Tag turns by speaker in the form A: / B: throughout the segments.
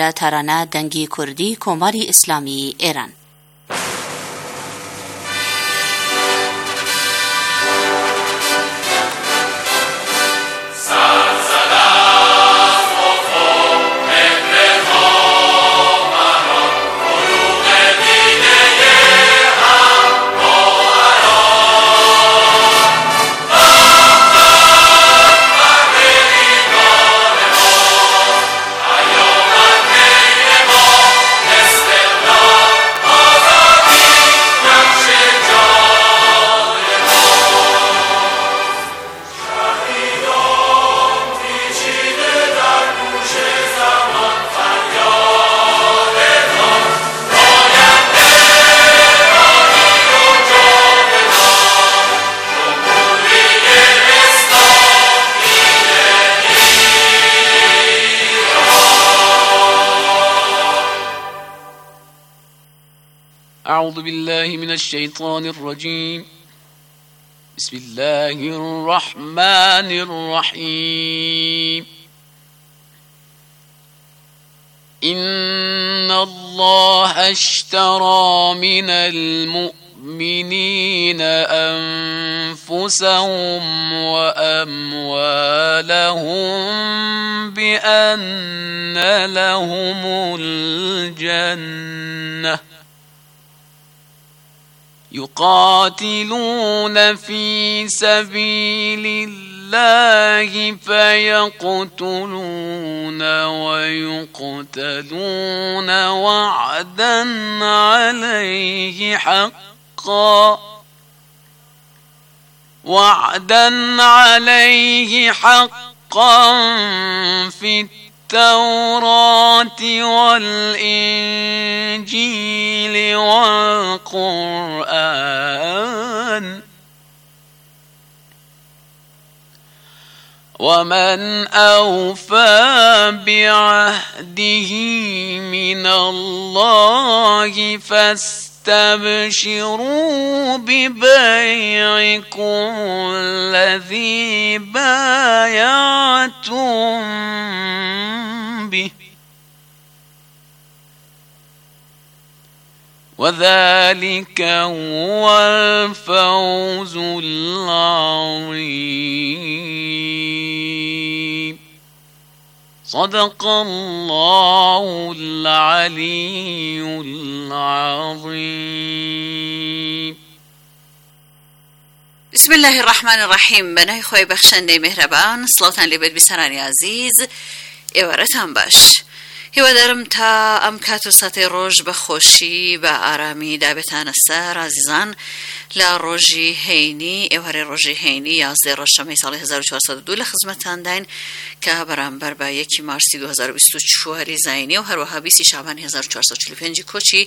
A: بەرە تارانە دەنگی کوردی کۆماری ئیسلامی ئێران.
B: أعوذ بالله من الشيطان الرجيم. بسم الله الرحمن الرحيم. إن الله اشترى من المؤمنين أنفسهم وأموالهم بأن لهم الجنة يقاتلون في سبيل الله فيقتلون ويقتلون وعدا عليه حقا في التوراة والإنجيل والقرآن ومن أوفى بعهده من الله فاستبشروا ببيعكم الذي بايعتم به وذلك هو الفوز العظيم. صدق الله العلي العظيم.
C: بسم الله الرحمن الرحیم. بنای خوی بخشنده مهربان، سڵاوتان لێبێت بیسەرانی عزیز، ئێوارەتان باش. هیوادارم تا ئەم کات و ساتەی ڕۆژ بە خۆشی بە ئارامی دابێتانە سەر عزیزان لە ڕۆژی هەینی، ئێوارەی ڕۆژی هەینی 11 ڕۆژشەمەی ساڵی 1402 لە خزمەتانداین کە بەرامبەر بە 1 مارسی 2024 زاینی و هەروەها 20 شعبان 1445 کۆچی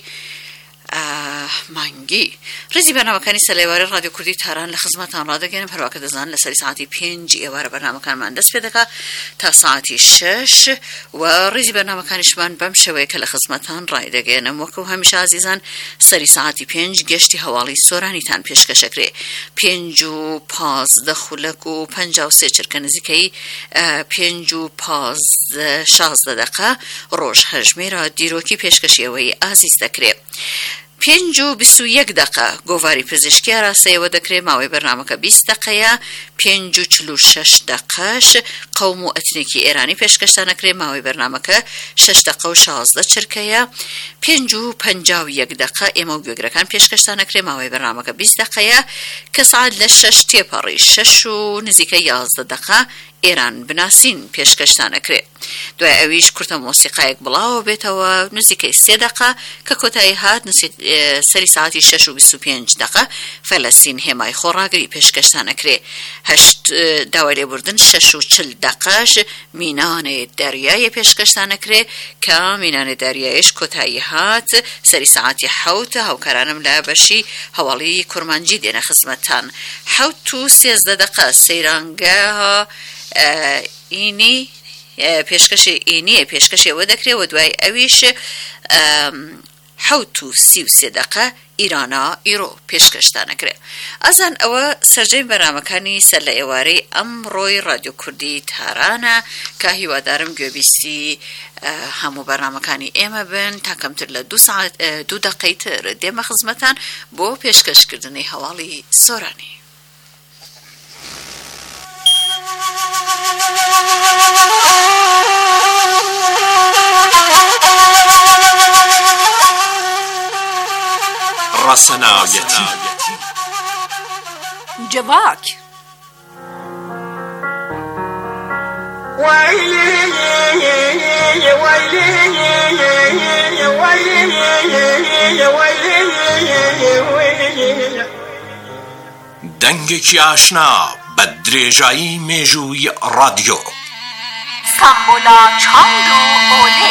C: مانگی. ڕێزی بەرنامەکانی سەلێواری ڕادیۆ کوردی تاران لە خزمەتان ڕادەگەێنم، هەروەکە دەزانن لە سەری ساعتی 5 ئێوارە بەرنامەکانمان دەست پێ دەکات تا ساعتی 6 و ڕێزی بەرنامەکانیشمان بەم شێوەیە کە لە خزمەتان ڕایدەگەێنم. وەکو هەمیشە عزیزان سەری ساعتی 5 گەشتی هەواڵی سۆرانیتان پێشکەشەکرێ. 5 و 15 خولەک و 53 چرکە نزیکەی 5 و 16 دقە ڕۆژ هەژمێرە دیرۆکی پێشکەشیەوەی ئازیز دەکرێت. 5 و 21 دقە گۆڤاری پزیشکی ئاراستەیەوە دەکرێت، ماوەی بەرنامەکە 20 دقەیە. 5 و 46 دقەش قەوم و ئەتنێکی ئێرانی پێشکەشتان ئەکرێت، ماوەی بەرنامەکە 6 دقە و 16 چرکەیە. 5 و 51 دقە ئێمە و گوێگرەکان پێشکەشتان ئەکرێت، ماوەی بەرنامەکە 20 دقەیە کە سعات لە 6 تێپەڕی 6 و نزیکە 11 دقە ئێران بناسین پێشکەشتان ئەکرێت. دوای ئەویش کورتە مۆسیقایەک بڵاوە بێتەوە نزیکەی 3 دقە کە کۆتایی هات سەری ساعتی 6 و 25 دقە فەلەستین هێمای خۆڕاگری پێشکەشتان ئەکرێت. 8 داوای لێبوردن 6 و 40 دقەش مینانێ دەریای پێشکەشتان ئەکرێت کە مینانێ دەریایش کۆتایی هات سەری ساعتی 7 هاوکارانم لە بەشی هەواڵی کورمانجی دێنە خزمەتتان. 7 و 13 دقە سەیرانگە ئینی پێشکەشی ئینیە پێشکەشیەوە دەکرێت و دوای ئەویش 33 ئیرانە ئیرۆ پێشکەشدانەکرێ. ئازان ئەوە سەرجەی بەرنامەکانی سەر لە ئێوارەی ئەمڕۆی رادیۆ کوردی تارانە کە هیوادارم گوێبیستی هەموو بەرنامەکانی ئێمە بن تا کەمتر لە 2 دقەی تر دێمە خزمەتان بۆ پێشکەشکردنی هەواڵی سۆرانی.
D: ڕەسەناویەتی
E: جواک
D: دەنگێکی ئاشنا بە درێژایی مێژووی ڕادیۆ
E: سامبولا چاند و ئۆلێ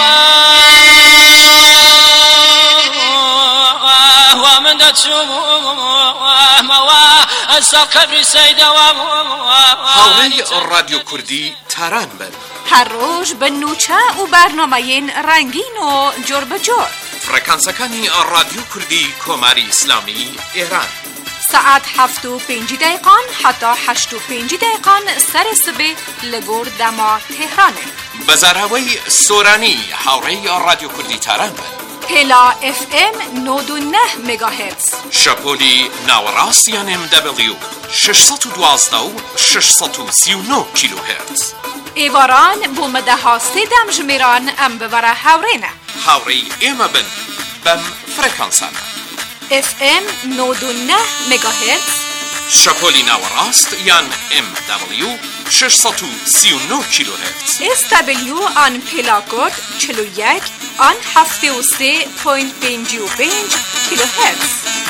D: هاوڕێی ڕادیۆ کوردی تاران بن
E: هەر ڕۆژ بە نوچە و بەرنامەیەن ڕەنگین و جۆر بەجۆر
D: فرەکانسەکانی ڕادیۆ کوردی کۆماری ئیسلامی ئێران
E: سعات 7:05 حتا 8:05 سەر سبێ لە گۆر دەما تێهرانێ
D: بەزارهەوەی سۆرانی هاوڕێی ڕادیۆ کوردی تاران بن
E: پێلا FM 99 مگاهرتز
D: شەپۆلی ناوەڕاست یان MW 612 و 639 کیلوهرتز
E: ئێواران بۆ مەدەها سێدەم ژمێران ئەم ببەرە هاوڕێنە
D: هاوڕێی ئێمە بن بەم فرەکانسانە
E: FM 99 مگاهرتز
D: شەپۆلی ناوەڕاست یان MW 639 کیلوهرتز
E: SW آن پێلاکۆد 41 آن 73.55 کیلوهرتز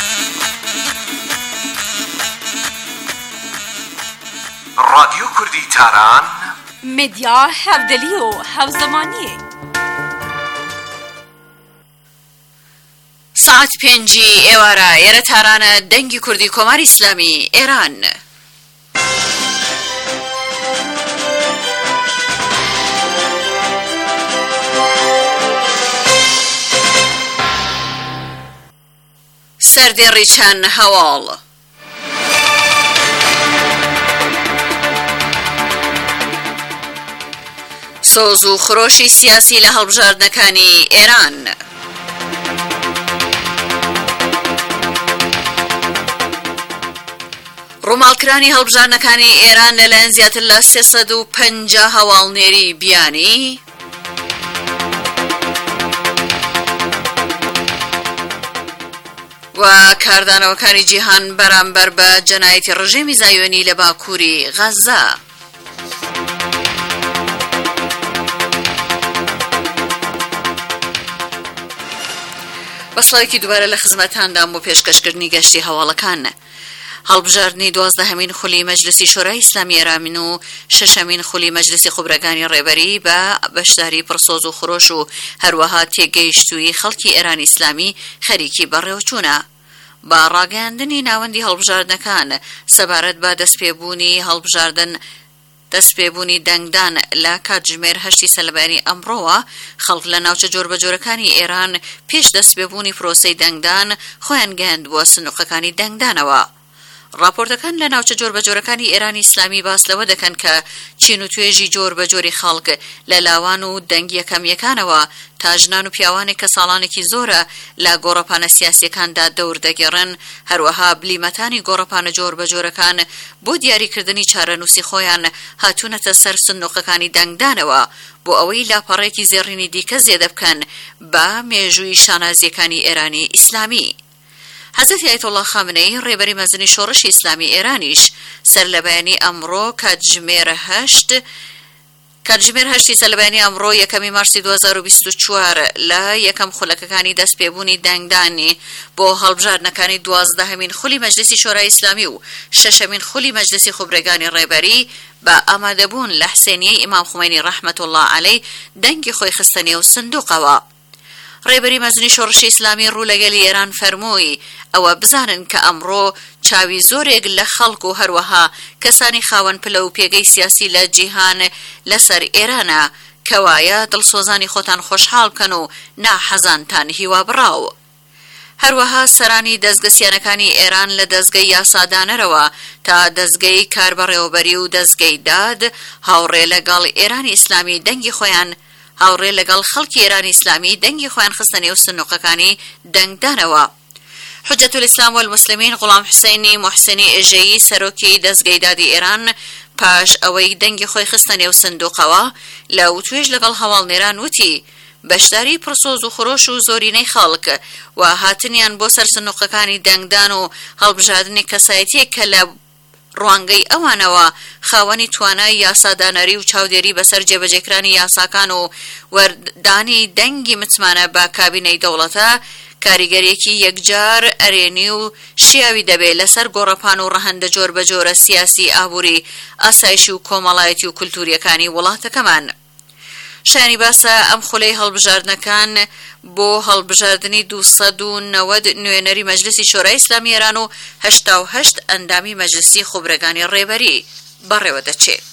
D: رادیۆ کوردی تاران
E: مدیا هەودەلی و هەوزەمانیە
C: ساعت 5 ئێوارە ئێرە تارانە دەنگی کوردی کۆماری ئیسلامی ئێران. سەردێڕی چەند هەواڵ سۆز و خرۆشی سیاسی لە هەڵبژاردنەکانی ئێران. ڕووماڵکرانی هەڵبژاردنەکانی ئێران لەلایەن زیاتر لە 350 هەواڵنێری بیانی. و کاردانەوەکانی جیهان بەرامبەر بە جەنایەتی ڕژێمی زایۆنی لە باکووری غەزە. بەسڵێکی دووبارە لە خزمەتاندام بۆ پێشکەشکردنی گەشتی هەواڵەکان. هەڵبژاردننی 12هەمین خولی مەجلسی شورای ئیسلامی ئێران و 6هەمین خولی مەجلسی خوبرەکانی ڕێبەری بە بەشداری پرسۆز و خرۆش و هەروەها تێگەیشتووی خەڵکی ئێرانی ئیسلامی خەریکی بەڕێوەچوونە. با ڕاگەیاندنی ناوەندی هەڵبژاردنەکان سەبارەت بە دەستپێبوونی دەنگدان لە کاتژمێر 8 سەلبانی ئەمڕۆوە خەڵک لە ناوچە جۆربەجۆرەکانی ئێران پێش دەستپێبوونی پرۆسەی دەنگدان خۆیان گەیاندبووە سندوقەکانی دەنگدانەوە. راپۆرتەکان لە ناوچە جۆربەجۆرەکانی ئێرانی ئیسلامی باس لەوە دەکەن کە چین و توێژی جۆربەجۆری خەڵک لە لاوان و دەنگ یەکەمیەکانەوە تا ژنان و پیاوانێک کە ساڵانێکی زۆرە لە گۆڕەپانە سیاسیەکاندا دەور دەگەڕن، هەروەها بلیمەتانی گۆڕەپانە جۆربەجۆرەکان بۆ دیاریکردنی چارەنووسی خۆیان هاتوونەتە سەر سندوقەکانی دەنگدانەوە بۆ ئەوەی لاپەڕێکی زێڕینی دیکە زێدە بکەن بە مێژووی شانازیەکانی ئێرانی ئیسلامی. حەزرەتی ئایەتوڵڵا خامنەی ڕێبەری مەزنی شۆڕشی ئیسلامی ئێرانیش سەر لە بەیانی ئەمڕۆ کاتژمێر 8 سەلبانی ئەمڕۆ 1 مارسی 2024 لە یەکەم خولەکەکانی دەستپێبوونی دەنگدانی بۆ هەڵبژاردنەکانی 12هەمین خولی مەجلسی شۆرای ئیسلامی و 6هەمین خولی مەجلسی خوبرەکانی ڕێبەری بە ئامادەبوون لە حسێنیەی ئیمام خومەینی ڕەحمەتوڵڵا عەلەی دەنگی خۆی خستنێ و سندوقەوە. ڕێبەری مەزنی شۆڕشی ئیسلامی ڕوولەگەلی ئێران فەرمووی ئەوە بزانن کە ئەمڕۆ چاوی زۆرێک لە خەڵک و هەروەها کەسانی خاوەن پلە و پێگەی سیاسی لە جیهان لەسەر ئێرانە کەوایە دڵسۆزانی خۆتان خۆشحاڵ بکەن و ناحەزانتان هیوا بڕاو. هەروەها سەرانی دەستگەسیانەکانی ئێران لە دەستگەی یاسادانەرەوە تا دەستگەی کاربەڕێوەبەری و دەستگەی داد هاوڕێ لەگەڵ ئێرانی ئیسلامی دەنگی خۆیان هاوڕێ لەگەڵ خەڵکی ئێرانی ئیسلامی دەنگی خۆیان خستە نێو سنووقەکانی دەنگدانەوە. حجەت الئیسلام والمسلمین غوڵام حوسێنی موحسینی ئێژەیی سەرۆکی دەستگەی دادی ئێران پاش ئەوەی دەنگی خۆی خستە نێو سندوقەوە لە وتوێژ لەگەڵ هەواڵنێران وتی بەشداری پرسۆز و خۆش و زۆرینەی خەڵک و هاتنیان بۆ سەر سنووقەکانی دەنگدان و هەڵبژاردنی کەسایەتیەک کە لە ڕوانگەی ئەوانەوە خاوەنی توانای یاسادانەری و چاودێری بەسەر جێبەجێکرانی یاساکان و وەردانی دەنگی متمانە بە کابینەی دەوڵەتە کاریگەریەکی یەکجار ئەرێنی و شیاوی دەبێت لەسەر گۆڕەپان و ڕەهەندە جۆر بە جۆرە سیاسی ئابووری ئاسایشی و کۆمەڵایەتی و کولتوریەکانی وڵاتەکەمان. شانی باسە ئەم خولەی هەڵبژاردنەکان بۆ هەڵبژاردننی 290 نوێنەری مەجلسی شۆرای ئیسلامی ئێران و 88 ئەندامی مەجلسی خوبرەگانی ڕێبەری بەڕێوە دەچێت.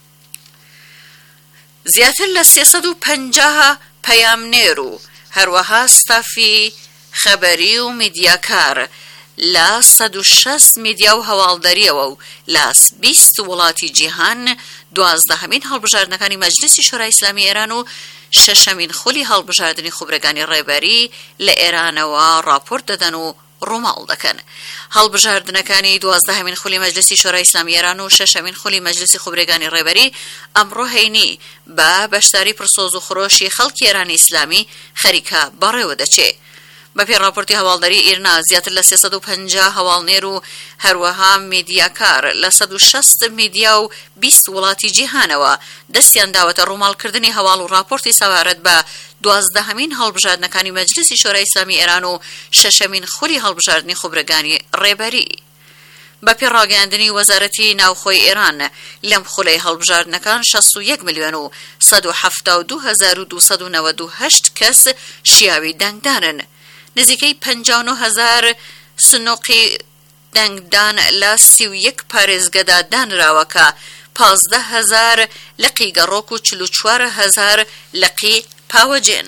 C: زیاتر لە 350 پەیامنێر و هەروەها ستافی خەبەری و میدیاکار لە 160 میدیا و هەواڵدەریەوە و لە 20 وڵاتی جیهان 12مین هەڵبژاردنەکانی مەجلسی شۆرای ئیسلامی ئێران و 6مین خولی هەڵبژاردننی خوبرەگانی ڕێبەری لە ئێرانەوە راپۆرت دەدەن و ڕووماڵ دەکەن. هەڵبژاردنەکانی 12مین خولی مەجلسی شۆرای ئیسلامی ئێران و 6مین خولی مەجلسی خوبرەگانی ڕێبەری ئەمڕۆ هەینی بە بەشداری پرسۆز و خۆشی خەڵکی ئێرانی ئیسلامی خەریکە بەڕێوە دەچێت. بەپێی راپۆرتی هەواڵدەری ئیرنا زیاتر لە 350 هەواڵنێر و هەروەها میدیاکار لە 160 میدیا و 20 وڵاتی جیهانەوە دەستیان داوەتە ڕووماڵکردنی هەواڵ و راپۆرتی سەبارەت بە 12مین هەڵبژاردنەکانی مەجلسی شۆرای ئیسلامی ئێران و 6مین خولی هەڵبژاردننی خوبرەگانی ڕێبەری. بەپێی ڕاگەیاندنی وەزارەتی ناوخۆی ئێران لەم خولەی هەڵبژاردنەکان 61,172,298 کەس شیاوی دەنگدانن. نزیکەی 59,000 سنووقی دەنگدان لە 31 پارێزگەدا دانراوە کە 15,000 لقی گەڕۆک و 44,000 لقی پاوەجێن.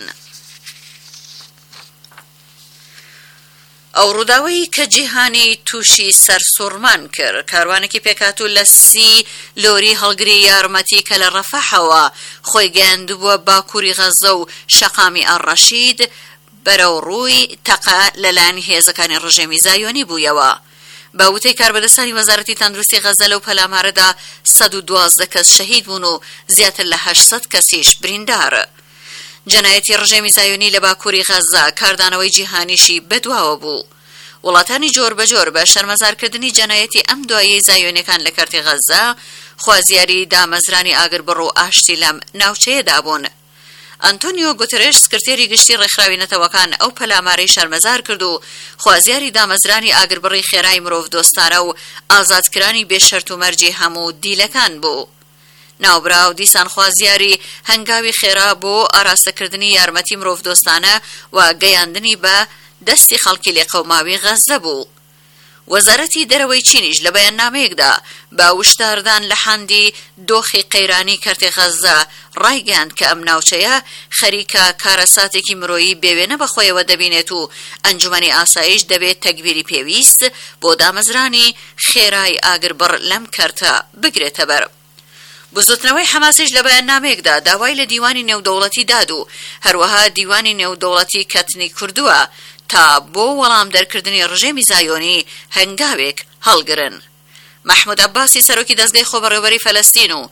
C: ئەو ڕووداوەی کە جیهانی تووشی سەرسوڕمان کرد کاروانێکی پێکهاتوو لە 30 لۆری هەڵگری یارمەتی کە لە ڕەفەحەوە خۆی گەیاندبووە باکووری غەزە و شەقامی ئەڕەشید بەرەو ڕووی تەقە لەلایەن هێزەکانی ڕژێمی زایۆنی بوویەوە. بە وتەی کاربەدەستانی وەزارەتی تەندروستی غەزە لەو پەلامارەدا 112 کەس شەهید بوون و زیاتر لە 800 کەسیش بریندار. جەنایەتی ڕژێمی زایۆنی لە باکووری غەزە کاردانەوەی جیهانیشی بەدواوە بوو. وڵاتانی جۆر بەجۆر بە شەرمەزارکردنی جەنایەتی ئەم دوایەی زایۆنیەکان لە کەرتی غەزە خوازیاری دامەزرانی ئاگربڕ و ئاشتی لەم ناوچەیەدا بوون. ئەنتۆنیۆ گوترێش سکرتێری گشتی ڕێکخراوی نەتەوەکان ئەو پەلامارەی شەرمەزار کرد و خوازیاری دامەزرانی ئاگربڕی خێرای مرۆڤ دۆستانە و ئازادکرانی بێشەرت و مەرجی هەموو دیلەکان بوو. ناوبراو دیسان خوازیاری هەنگاوی خێرا بۆ ئاراستەکردنی یارمەتی مرۆڤ دۆستانە و گەیاندنی بە دەستی خەڵکی لێقەوماوی غەزە بوو. وەزارەتی دەرەوەی چینیش لە بەیاننامەیەکدا بە وشداردان لە حەندی دۆخی قەیرانی کەرتی غەزە ڕایگەاند کە ئەم ناوچەیە خەریکە کارەساتێکی مرۆیی بێوێنە بەخۆیەوە دەبینێت و ئەنجومەنی ئاسایش دەبێت تەکبیری پێویست بۆ دامەزرانی خێرای ئاگربڕ لەم کەرتە بگرێتە بەر. بزوتنەوەی حەماسیش لە بەیاننامەیەکدا داوای لە دیوانی نێودەوڵەتی داد و هەروەها دیوانی نێودەوڵەتی کەتنی کردووە تا بۆ وەڵام دەرکردنی ڕژێمی زایۆنی هەنگاوێک هەڵگرن. محمود عەباسی سەرۆکی دەستگای خۆبەڕێوەبەری فەلەستین و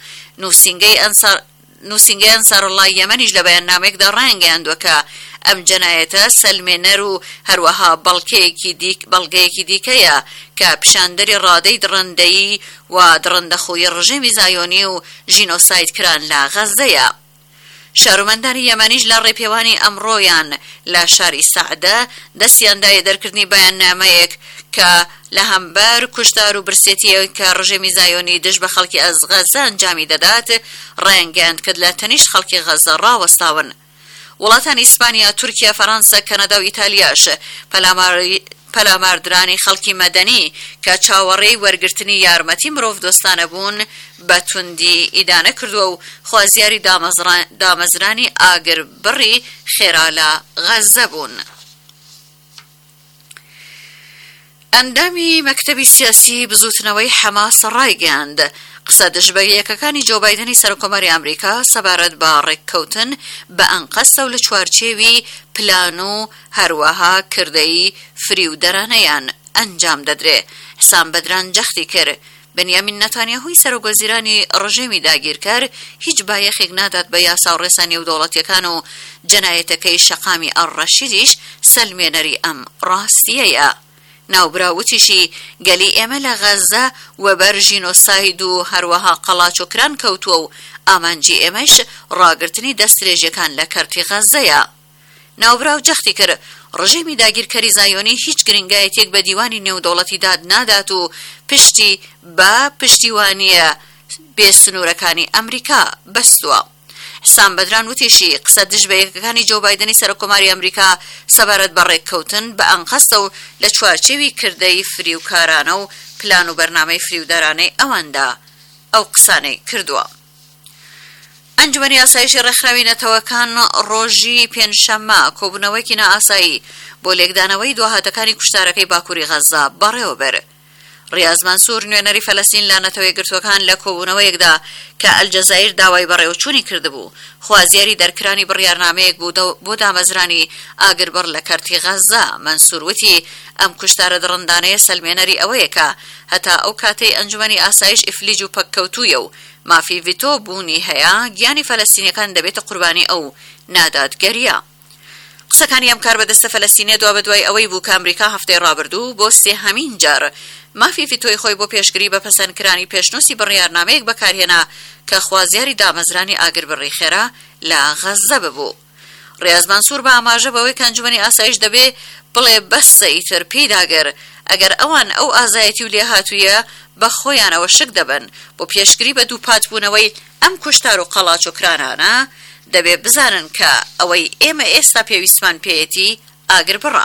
C: نووسینگەی ئەنسارڵڵای یەمەنیش لە بەیاننامەیەکدا ڕایگەیاندووە کە ئەم جەنایەتە سەلمێنەر و هەروەها بەڵگەیەکی دیکەیە کە پیشاندەری ڕادەی دڕندەیی و دڕندەخۆیی ڕژێمی زایۆنی و ژینۆساید کران لە غەزەیە. شارۆمەندانی یەمەنیش لە ڕێپێوانی ئەمڕۆیان لە شاری سەعدە دەستیاندایە دەرکردنی بەیاننامەیەک کە لە هەمبەر کوشتار و برسێتیە کە ڕژێمی زایۆنی دژ بە خەڵکی غەزە ئەنجامی دەدات ڕایگەیاند کە لە تەنیشت خەڵکی غەزە ڕاوەستاون. وڵاتانی ئیسپانیا، تورکیا، فەڕەنسا، کەنەدا و ئیتالیاش پەلاماردرانی خەڵکی مەدەنی کە چاوەڕێی وەرگرتنی یارمەتی مرۆڤ دۆستانە بوون بە توندی ئیدانە کردووە و خوازیاری دامەزرانی ئاگر بڕی خێرا لە غەزە بوون. ئەندامی مەکتەبی سیاسی بزوتنەوەی حەماس ڕایگەاند قسە دژبەیەکەکانی جۆ بایدنی سەرۆکۆمەری ئەمریکا سەبارەت بە ڕێککەوتن بە ئەنقەستە و لە چوارچێوی پلان و هەروەها کردەی فریودەرانەیان ئەنجام دەدرێ. حسام بەدران جەختی کرد بنیامین نەتانیاهوی سەرۆکوەزیرانی ڕژێمی داگیرکار هیچ بایەخێک نادات بە یاسا و ڕێسا نێودەوڵەتیەکان و جەنایەتەکەی شەقامی ئەڕەشیدیش سەلمێنەری ئەم ڕاستیەیە. ناوبراوتیشی گەلی ئێمە لە غەزە وەبەر ژینۆساید و هەروەها قەڵاچۆکران کەوتووە و ئامانجی ئێمەش ڕاگرتنی دەستدرێژیەکان لە کەرتی غەزەیە. ناوبراو جەختی کرد ڕژێمی داگیرکەری زایۆنی هیچ گرنگایەتێک بە دیوانی نێودەوڵەتی داد نادات و پشتی بە پشتیوانیە بێسنوورەکانی ئەمریکا بەستووە. حسام بەدران وتیشی قسە دژبەیەکەکانی جۆ بایدنی سەرۆکۆماری ئەمریکا سەبارەت بە ڕێککەوتن بە ئەنقەستە و لە چوارچێوی کردەی فریوکارانە و پلان و بەرنامەی فریودەرانەی ئەواندا ئەو قسانەی کردووە. ئەنجومەنی ئاسایشی ڕێکخراوی نەتەوەکان ڕۆژی پێنجشەممە کۆبوونەوەیەکی نائاسایی بۆ لێکدانەوەی دواهاتەکانی کوشتارەکەی باکووری غەزە بەڕێوەبەر. ڕیاض مەنسوور نوێنەری فەلەستین لە نەتەوەی گرتوەکان لە کۆبوونەوەیەکدا کە ئەلجەزایر داوای بەڕێوەچوونی کردبوو خوازیاری دەرکرانی بڕیارنامەیەک بۆ دامەزرانی ئاگربڕ لە کەرتی غەزە. مەنسوور وتی ئەم کوشتارە دڕندانەیە سەلمێنەری ئەوەیە کە هەتا ئەو کاتەی ئەنجومەنی ئاسایش ئیفلیج و پەککەوتوویە و مافی ڤیتۆ بوونی هەیە گیانی فەلەستینیەکان دەبێتە قوربانی ئەو نادادگەریە. قسەکانی ئەم کار بەدەستە فەلەستینیە دوا بەدوای ئەوەی بوو کە ئەمریکا هەفتەی ڕابردوو بۆ سێهەمین جار مافی ڤیتۆی خۆی بۆ پێشگری بە پەسەندکرانی پێشنووسی بڕیارنامەیەک بەکارهێنا کە خوازیاری دامەزرانی ئاگربڕی خێرا لە غەزە ببوو. ڕیاض مەنسوور بە ئاماژە بەوەی کە ئەنجومەنی ئاسایش دەبێ بڵێ بەسە ئیتر پێداگەر ئەگەر ئەوان ئەو ئازایەتی و لێهاتوویە بە خۆیانەوە شک دەبن بۆ پێشگری بە دووپاتبوونەوەی ئەم کوشتار و قەڵاچۆکرانانە دەبێ بزانن کە ئەوەی ئێمە ئێستا پێویستمان پێیەتی ئاگر بڕا.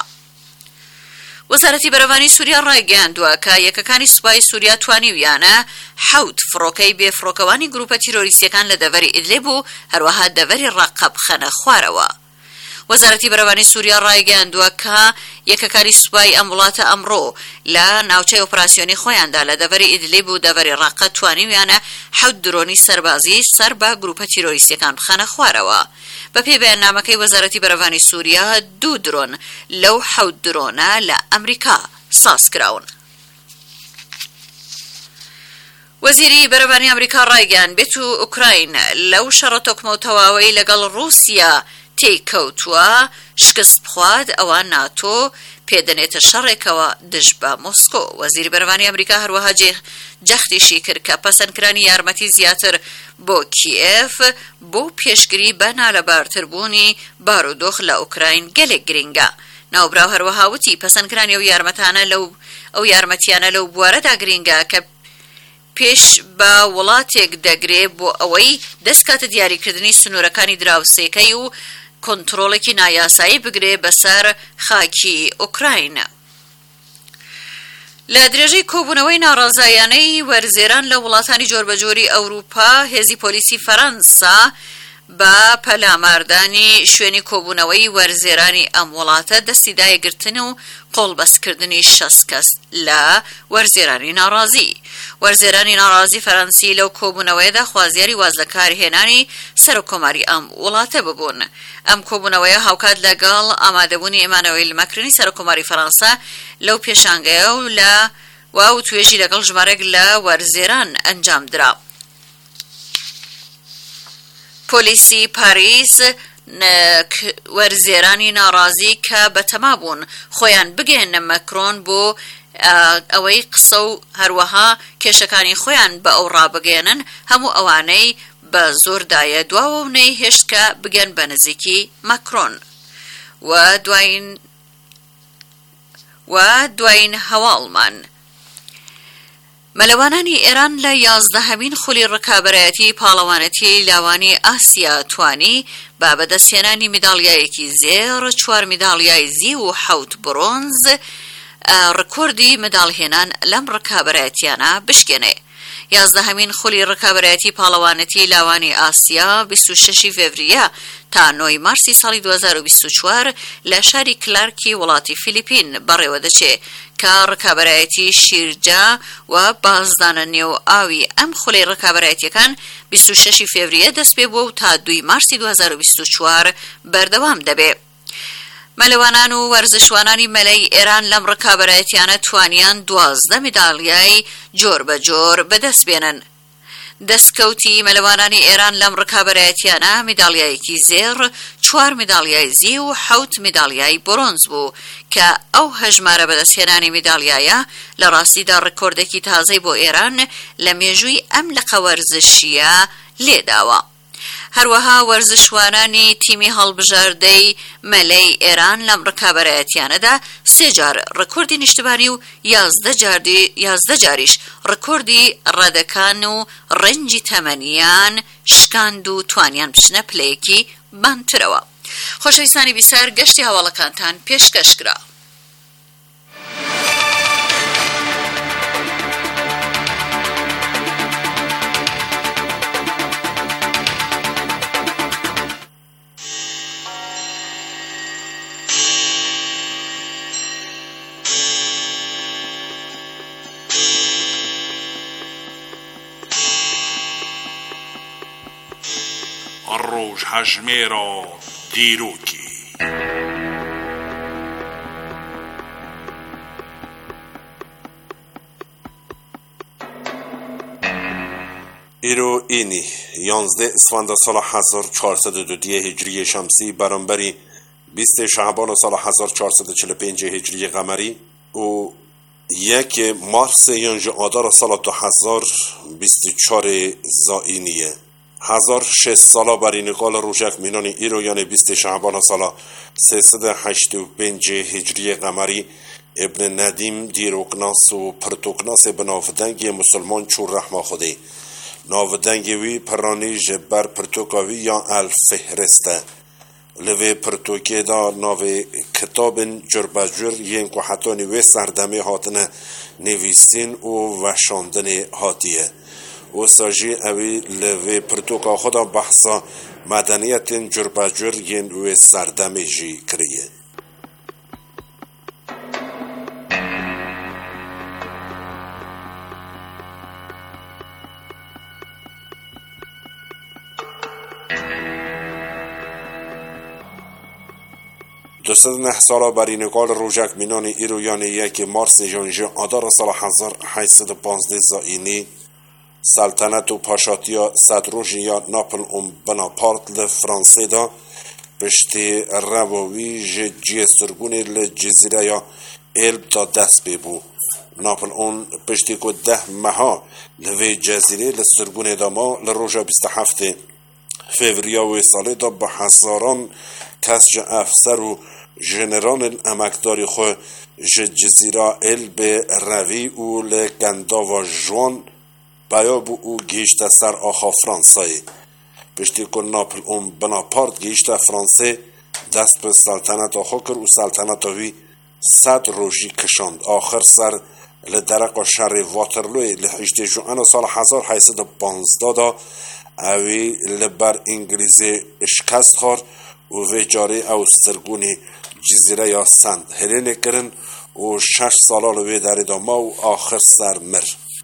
C: وەزارەتی بەرەوانی سووریا ڕایگەیاندووە کە یەکەکانی سوپای سووریا توانیویانە 7 فڕۆکەی بێفڕۆکەوانی گروپە تیرۆریستیەکان لە دەڤەری ئیدلیب و هەروەها دەڤەری ڕاقە بخەنە خوارەوە. وەزارەتی بەرەوانی سووریا ڕایگەیاندووە کە یەکەکانی سوپای ئەم وڵاتە ئەمڕۆ لە ناوچەی ئۆپراسیۆنی خۆیاندا لە دەڤەری ئیدلیب و دەڤەری ڕاقە توانیویانە 7 درۆنی سەربازی سەر بە گروپە تیرۆریستیەکان بخەنە خوارەوە. بە پێی بەیاننامەکەی وەزارەتی بەرەوانی سووریا 2 درۆن لەو 7 درۆنە لە ئەمریکا ساز کراون. وەزیری بەرەوانی ئەمریکا ڕایگەیاند بێت و ئوکراین لەو شەڕە تۆکمە و تەواوەی لەگەڵ ڕووسیا تێکەوتووە شکست بخوات ئەوە ناتۆ پێدەنێتە شەڕێکەوە دژ بە مۆسکۆ. وەزیری بەرەوانی ئەمریکا هەروەها جەختیشی کرد کە پەسەندکرانی یارمەتی زیاتر بۆ کیێف بۆ پێشگری بە نالەبارتربوونی بارودۆخ لە ئوکراین گەلێک گرنگە. ناوبراو هەروەها وتی پەسەندکرانی ئەو یارمەتیانە لەو بوارەدا گرنگە کە پێش بە وڵاتێک دەگرێت بۆ ئەوەی دەستکاتە دیاریکردنی سنوورەکانی دراوسێکەی و کۆنتڕۆڵێکی نایاسایی بگرێ بەسەر خاکی ئوکراین. لە درێژەی کۆبوونەوەی ناڕازایانەی وەرزێران لە وڵاتانی جۆربەجۆری ئەوروپا هێزی پۆلیسی فەرەنسا بە پەلاماردانی شوێنی کۆبوونەوەی وەرزێرانی ئەم وڵاتە دەستی دایەگرتن و قۆڵبەستکردنی 60 کەس لە وەرزێرانی ناڕازی. وەرزێرانی ناڕازی فەرەنسی لەو کۆبوونەوەیەدا خوازیاری وازلەکارهێنانی سەرۆکۆماری ئەم وڵاتە ببوون. ئەم کۆبوونەوەیە هاوکات لەگەڵ ئامادەبوونی ئێمانەوەی لەمەکردنی سەرۆکۆماری فەرەنسا لەو پێشانگەیە و توێژی لەگەڵ ژمارەك لە وەرزێران ئەنجام درا. پۆلیسی پاریس وەرزێرانی ناڕازی کە بەتەما بوون خۆیان بگەێنە مەکرۆن بۆ ئەوەی قسە و هەروەها کێشەکانی خۆیان بە ئەو ڕابگەێنن هەموو ئەوانەی بە زۆردایە دواوە و نەی هێشت کە بگەن بە نزیکی مەکرۆن. و دوایین هەواڵمان مەلەوانانی ئێران لە 11هەمین خولی ڕکابەرایەتی پاڵەوانەتی لاوانی ئاسیا توانی با بەدەستهێنانی میداڵیایەکی زێر 4 میداڵیای زی و 7 برۆنز ڕکۆردی منداڵهێنان لەم ڕکابەرایەتیانە بشکێنێ. 11مین خولی ڕکابەرایەتی پاڵەوانەتی لاوانی ئاسیا 26 فێڤریە تا 9 مارسی ساڵی 2024 لە شاری کلارکی وڵاتی فیلیپین بەڕێوە دەچێت کە ڕکابەرایەتی شیرجە و بازدانە نێو ئاوی ئەم خولی ڕکابەرایەتیەکان 26 فێڤریە دەست پێ بووە و تا 2 مارسی 2024 بەردەوام دەبێت. مەلەوانان و وەرزشوانانی مەلەی ئێران لەم ڕکابەرایەتیانە توانیان 12 منداڵیای جۆر بە جۆر بەدەست بێنن. دەستکەوتی مەلەوانانی ئێران لەم ڕکابەرایەتیانە منداڵیایەکی زێڕ، 4 منداڵیای زی و 7 منداڵیای برۆنز بوو کە ئەو هەژمارە بەدەستهێنانی منداڵیایە لە ڕاستیدا ڕکۆردێکی تازەی بۆ ئێران لە مێژووی ئەم لقە وەرزشیە لێداوە. هەروەها وەرزشوانانی تیمی هەڵبژاردەی مەلەی ئێران لەم ڕکابەرایەتیانەدا 3 جار ڕکۆردی نیشتبانی و 11 جاریش ڕکۆردی ڕەدەکان و ڕەنجی تەمەنیان شکاند و توانیان بچنە پلەیەکی بانترەوە. خۆشەویستانی بیسەر، گەشتی هەواڵەکانتان پێشکەشکرا.
F: ڕۆژ هەژمێرە دیرۆکی
G: ئیرۆ ئینی 11 ئسفەندە ساڵە 1402 هیجری شەمسی بەرامبەری 20 شەعبان ساڵە 1445 هیجری قەمەری و 1 مارس 11 ئادار ساڵە 2024 زائینیە. 1600 سالا برینقال روژک مینانی ایرو یعنی 20 شعبان سالا 385 هجری قمری ابن ندیم دیروکناس و پرتوکناس بنافدنگ مسلمان چون رحمه خوده نافدنگ وی پرانی جبر پرتوکاوی یا الفهرسته لوی پرتوکی دا ناوی کتاب جربجر ین که حتی نوی سردمه هاتنه نویستین و وشاندن هاتیه و ساجی اوی لوی پرتوکا خدا بحثا مدنیت جربجر ین و سردمه جی کریه. دوست نه سالا برینگال روژک مینانی ایرو یعنی 1 مارس ژانویه آدار سال 1815 زائینی سلطنت و پاشاتیا صدروژ یا ناپل بناپارت لفرانسه دا پشتی رووی جی سرگونی لجزیره یا الب دا دست ببو. ناپل اون پشتی که 10 ماه لوی جزیره لسرگونی دا ما لروژا 27 فوریه و ساله دا به هزاران کس افسر و جنرال امکداری خو جزیره الب روی و لگندا و جوان بایا بو او گیشت سر آخا فرانسایی پشتی که ناپل اون بناپارت گیشت فرانسه دست به سلطنت آخا کر و سلطنت آوی 100 روژی کشاند آخر سر لدرق و شهر واترلوی لحجده جوان سال 1815 دا اوی لبر انگلیزی اشکست خور و ویجاری او سرگونی جزیره یا سند هلینه کرن و 6 سالال وی داری داما و آخر سر مر.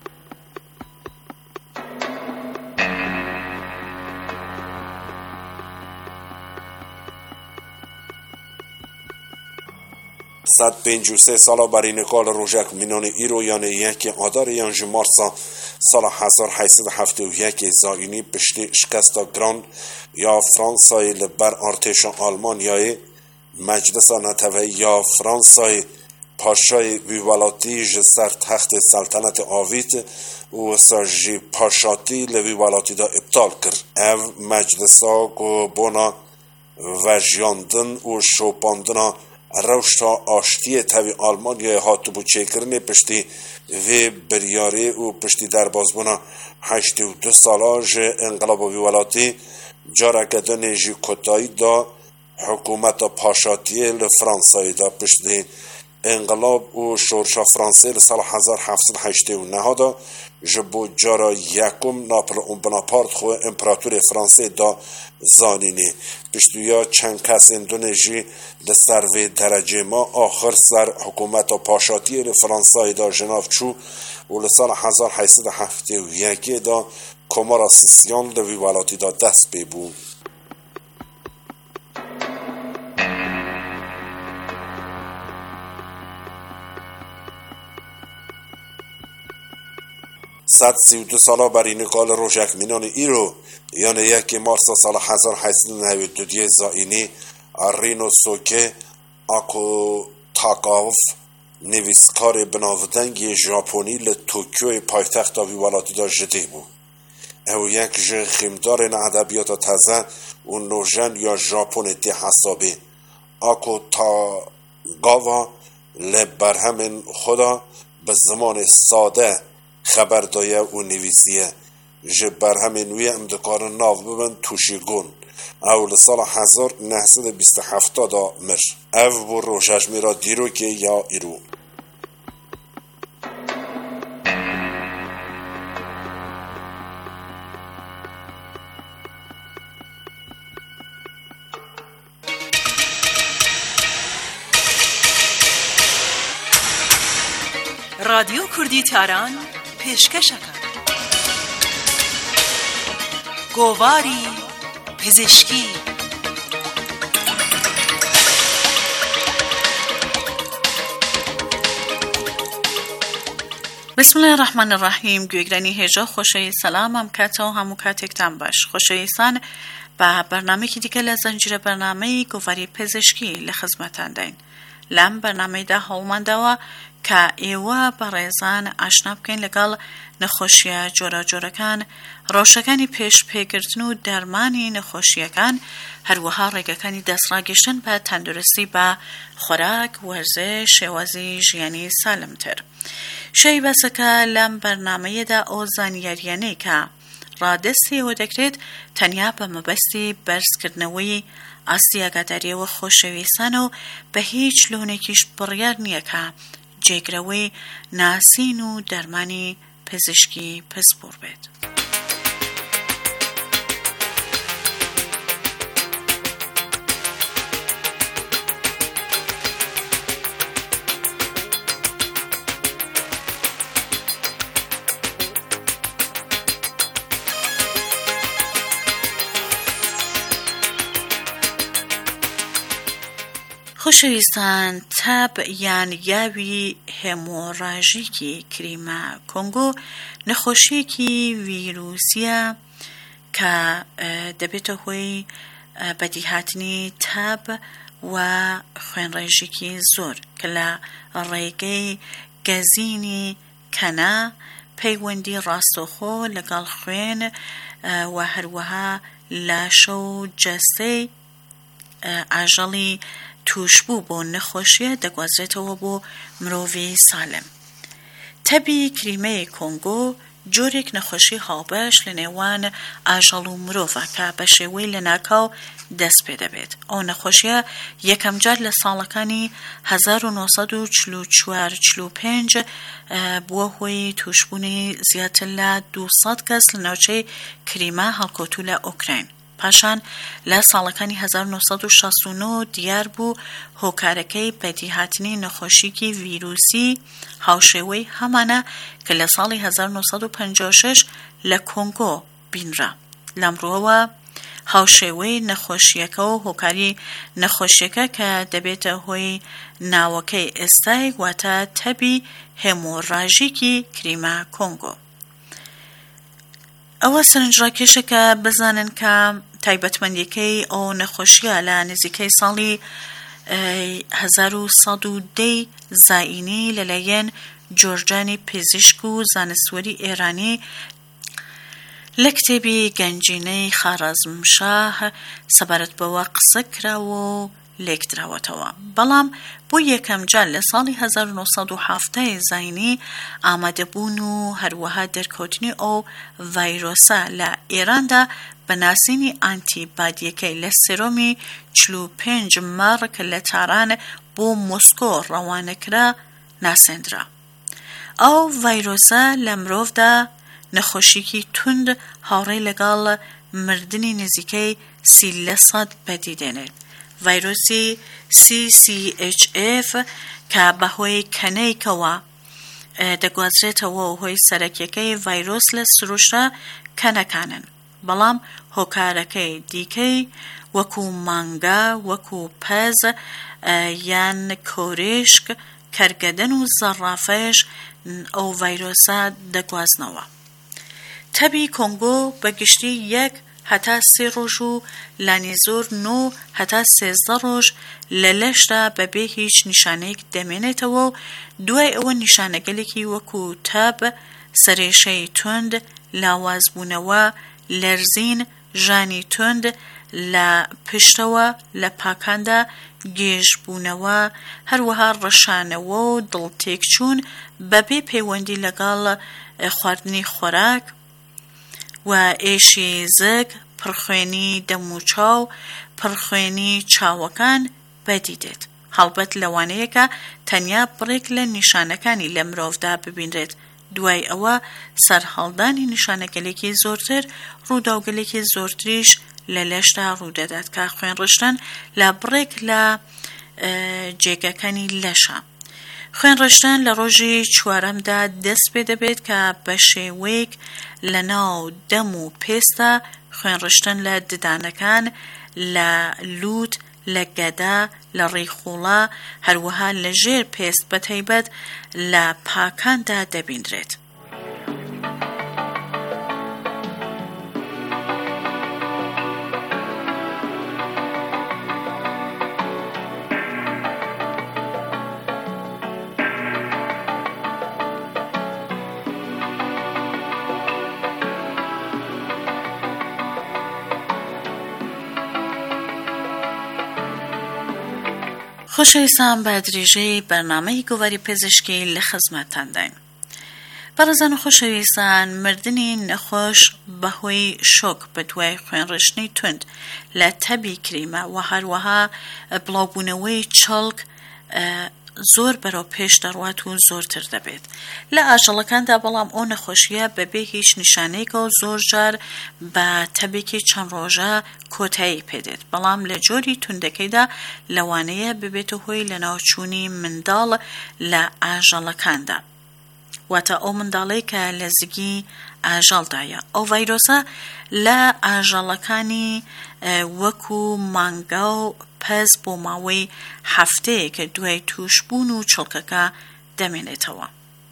G: صد 53 سالا برینگال روژک مینان ایرو یعنی 1 آدار یانج مارسا سال 1871 زاینی پشتی شکست گران یا فرانسای لبر ارتش آلمانیای مجلس نتوی یا فرانسای پاشای ویولاتی سر تخت سلطنت آوید و ساجی پاشاتی لویولاتی دا ابطال کرد. او مجلسا گو بونا وجیاندن و شوپاندنا روشتا آشتی تاوی آلمانیای هاتو بو چیکرنی پشتی وی بریاری و پشتی دربازبونا 82 سالاج انقلاب ویولاتی جارکدن جی کتایی دا حکومت پاشاتیه لفرانسایی دا پشتی انقلاب و شورشا فرانسه لسال 1789 دا جبو جارا یکم ناپلئون بناپارت خو امپراتور فرانسه دا زانینه پشتویا چند کس اندونژی لسر و درجه ما آخر سر حکومت پاشاتی فرانسه دا جناف چو و لسال 1871 دا کمارا سیسیان دوی والاتی دا دست ببو. صد 32 سالا بر نکال روژک مینان ایرو یعنی 1 مارس سال 1892 زائینی رینو سوکه آکو تاکاوف نویسکار بناودنگ ژاپنی لتوکیو پایتخت ولاتی دا جده بود. او یک خیمدار ادبیات تازه و نوژن یا ژاپن تی حسابه آکو تاگاوا لبرهم خدا به زمان ساده خبر دایه و نویسیه جبر همین نوی امدکار ناو ببن توشیگون او لسال 1927 دا مر او بو روشش میرا دیرو که یا ایرو.
H: رادیو کردی تاران پیشکشکن گواری پزشکی
C: بسم الله الرحمن الرحیم. گویگرانی هجا خوشی سلام هم کتا و همو کتکتن باش خوشیستان با برنامه که دیگه لزنجیر برنامه گواری پزشکی لخدمتان دین لم برنامه ده هولمنده و که ایوه برایزان اشنا بکن لگل نخوشیه جورا جورکان روشکانی پیش پیگرتن و درمانی نخوشیکان هر وها رگکانی دست را گشتن به تندرستی با خوراک ورزش شوازی جیانی سالم تر شی بسکه لم برنامه ده او زانیاریانه که را دستی و دکرید تنیا به مبستی برز کردنوی آسیاگاداری و خوشویستان و به هیچ لونکیش بریار نیه که جگروی ناسین و درمانی پزشکی پسپور بید. خوشویستان تب یان یاوی هموراژیکی کریما کنگو نخوشیکی ویروسیه که دبیتو هوی بدیهاتنی تب و خوینڕێژێکی زۆر کە لە ڕێگەی گەزینی کەنا پەیوەندی ڕاستەوخۆ لەگەڵ خوێن و هەروەها لاشە و جەستەی ئاژەڵی توشبوو بۆ نەخۆشیە دەگوازرێتەوە بۆ مرۆڤی سالم. تەبی کریمەی کۆنگۆ جۆرێک نەخۆشی هاوبەش لە نێوان ئاژەڵ و مرۆڤە کە بە شێوەی لەناکاو دەست پێ دەبێت. ئەو نەخۆشیە یەکەم جار لە ساڵەکانی 1944-45 بووە هۆی توشبوونی زیاتر لە 200 کەس لە ناوچەی کریما هەڵکەوتوو لە ئۆکراین. پاشان لە ساڵەکانی 1969 دیار بوو هۆکارەکەی بەدیهاتنی نەخۆشیکی ڤیرۆسی هاوشێوەی هەمانە کە لە ساڵی 1956 لە کۆنگۆ بینرا. لەمڕۆوە هاوشێوەی نەخۆشیەکە و هۆکاری نەخۆشیەکە کە دەبێتە هۆی ناوەکەی ئێستای واتە تەبی هێمۆڕاژیکی کریما کۆنگۆ. ئەوە سەرنجڕاکێشە کە بزانن کە تایبەتمەندیەکەی ئەو نەخۆشیە لە نزیکەی ساڵی 1110 زائینی لەلایەن جۆرجانی پزیشک و زانستوەری ئێرانی لە کتێبی گەنجینەی خارەزمشاه سەبارەت بەوە قسە کراوە و لێکدراوەتەوە. بەڵام بۆ یەکەم جار لە ساڵی 1970 زاینی ئامادەبوون و هەروەها دەرکەوتنی ئەو ڤایرۆسە لە ئێراندا بەناسینی ئانتیبادیەکەی لە سێرۆمی 45 مەڕ کە لە تاران بۆ مۆسکۆ ڕەوانەکرا ناسێنرا. ئەو ڤایرۆسە لە مرۆڤدا نەخۆشیکی توند هاوڕێی لەگەڵ مردنی نزیکەی 30% بەدیدێنێت. ڤایرۆسی CCHF کە بەهۆی کەنەیکەوە دەگوازرێتەوە و هۆی سەرەکیەکەی ڤایرۆس لە سروشە کەنەکانن، بەڵام هۆکارەکەی دیکەی وەکو مانگا، وەکو پەز یان کۆرێشک، کەرگەدەن و زەڕافەش ئەو ڤایرۆسە دەگوازنەوە. تەبی کۆنگۆ بەگشتی 1 هەتا 3 ڕۆژ و لانی زۆر 9 هەتا 13 ڕۆژ لە لەشدا بەبێ هیچ نیشانەیەک دەمێنێتەوە و دوای ئەوە نیشانەگەلێکی وەکو تاب، سەرێشەی تند، لاوازبوونەوە، لەرزین، ژانی تند لە پشتەوە لە پاکاندا، گێژبوونەوە، هەروەها ڕەشانەوە و دڵتێکچوون بەبێ پەیوەندی لەگەڵ خواردنی خۆراک و ئێشی زەگ، پڕخوێنی دەموچاو، پڕخوێنی چاوەکان بەدیدێت. هەڵبەت لەوانەیەکە تەنیا بڕێک لە نیشانەکانی لە مرۆڤدا ببینرێت، دوای ئەوە سەرهەڵدانی نیشانەگەلێکی زۆرتر، ڕووداوگەلێکی زۆرتریش لە لەشدا ڕوودەدات کە خوێنڕشتن لە بڕێک لە جێگەکانی لەشە. خوێنڕشتن لە ڕۆژی 4دا دەست پێ دەبێت کە بە شێوەیەک لە ناو دەم و پێستە خوێنڕشتن لە ددانەکان، لە لووت، لە گەدا، لە ڕێخوڵە، هەروەها لە ژێر پێست بەتایبەت لە پاکاندا دەبیندرێت. خۆشەویستان، بە درێژەی بەرنامەی گۆڤاری پزیشکی لە خزمەتتانداین. بەڕێزان و خۆشەویستان، مردنی نەخۆش بەهۆی شۆک بەدوای خوێنڕشتنی تند لە تەبی کریمە و هەروەها بڵاوبوونەوەی چڵک زۆر بەرەو پێش دەڕوات و زۆرتر دەبێت لە ئاژەڵەکاندا، بەڵام ئەو نەخۆشیە بەبێ هیچ نیشانەیەکە و زۆر جار بە تەبێکی چەند ڕۆژە کۆتایی پێدێت، بەڵام لە جۆری توندەکەیدا لەوانەیە ببێتە هۆی لە ناوچوونی منداڵ لە ئاژەڵەکاندا، واتە ئەو منداڵەی کە لە زگی ئاژەڵدایە. ئەو ڤایرۆسە لە ئاژەڵەکانی وەکو مانگا و پەز بۆ ماوەی هەفتەیە کە دوای توشبوون و چڵکەکە دەمێنێتەوە.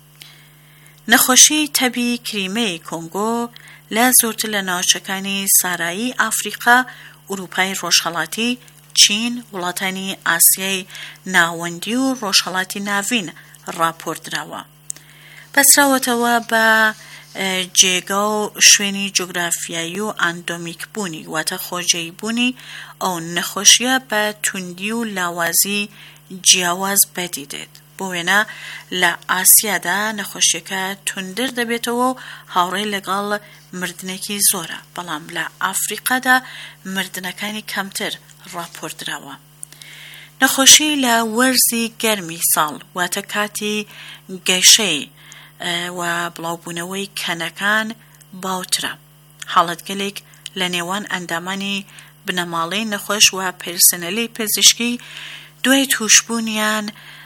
C: نەخۆشی تەبی کریمەی کۆنگۆ لە زۆرتر لە ناوچەکانی سارایی ئافریقا، ئوروپای ڕۆژهەڵاتی، چین، وڵاتانی ئاسیای ناوەندی و ڕۆژهەڵاتی ناوین ڕاپۆرتراوە. پەسراوەتەوە بە جێگا و شوێنی جۆگرافیایی و ئاندۆمیک بوونی، واتە خۆجێی بوونی ئەو نەخۆشیە بە توندی و لاوازی جیاواز بەدیدێت. بۆ وێنە لە ئاسیادا نەخۆشیەکە توندر دەبێتەوە و هاوڕێی لەگەڵ مردنێکی زۆرە، بەڵام لە ئافریقادا مردنەکانی کەمتر ڕاپۆرتراوە. نەخۆشی لە وەرزی گەرمی ساڵ، واتە کاتی گەیشەی و بڵاوبوونەوەی کەنەکان باوترە. حاڵەتگەلێک لە نێوان ئەندامانی بنەماڵەی نەخۆش و پێرسنەلی پزیشکی دوای توشبوونیان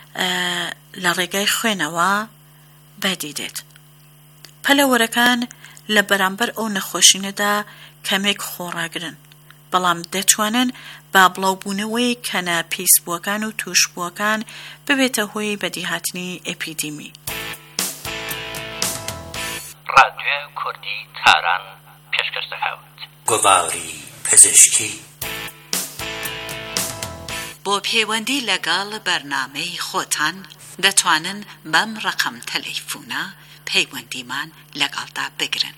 C: لە ڕێگای خوێنەوە بەدیدێت. پەلەوەرەکان لە بەرامبەر ئەو نەخۆشینەدا کەمێک خۆڕاگرن، بەڵام دەتوانن با بڵاوبوونەوەی کەنە پیسبووەکان و توشبووەکان ببێتە هۆی بەدیهاتنی ئەپیدیمی.
I: رادیۆ کوردی تاران پێشکەش دەکەوت. گۆڤاری پزیشکی
C: بۆ پەیوەندی لەگەڵ بەرنامەی خۆتان دەتوانن بەم ڕقم تەلەیفۆنە پەیوەندیمان لەگەڵدا بگرن.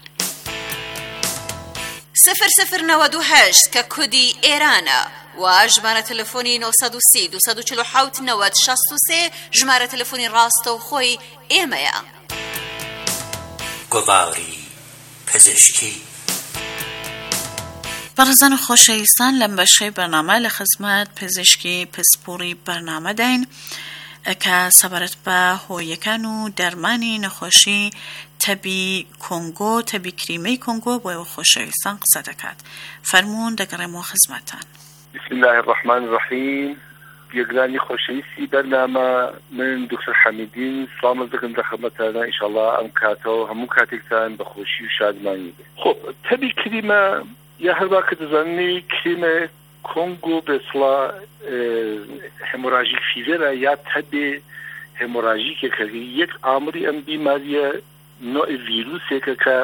E: 0098 کە کودی ئێرانە و ژمارە تەلەفۆنی 930 247 90 63 ژمارە تەلەفۆنی ڕاستەوخۆی ئێمەیە.
I: گۆڤاری پزیشکی
C: بەڕێزان و خۆشەویستان لەم بەشەی بەرنامە لە خزمەت پزیشکی پسپوڕی بەرنامە داین کە سەبارەت بە هۆیەکان و دەرمانی نەخۆشی تەبی کۆنگۆ، تەبی کریمەی کۆنگۆ بۆ ئێوە خۆشەویستان قسە دەکات. فەرموون دەگەڕێمەوە خزمەتان.
J: بسم الله الرحمن الرحیم. یەکلانی خۆشەویستی بەرنامە من دکتۆر حەمیدین سڵام دەکەم لە خزمەتتانە ئینشاءالله ئەم کاتەوە هەموو کاتێکتان بە خۆشی و شادمانی بێت. خۆ تەبی کریمە یا هەروە کە دەزاننی کریمە کۆنگۆ بێسڵا هێمۆراژیک فیڤێرە یا تەبێ هێمۆراژیکێکە یەک ئامری ئەم بیماریە نوع ڤیرۆسێکە کە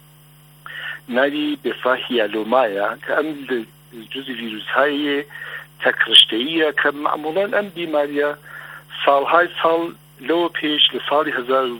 J: ناوی بێفا هیالۆمایە کە ئەم جزئی ڤیرۆسهایە تەکرشتەیە کە معموڵان ئەم بیماریە ساڵهای ساڵ لەوە پێش لە ساڵی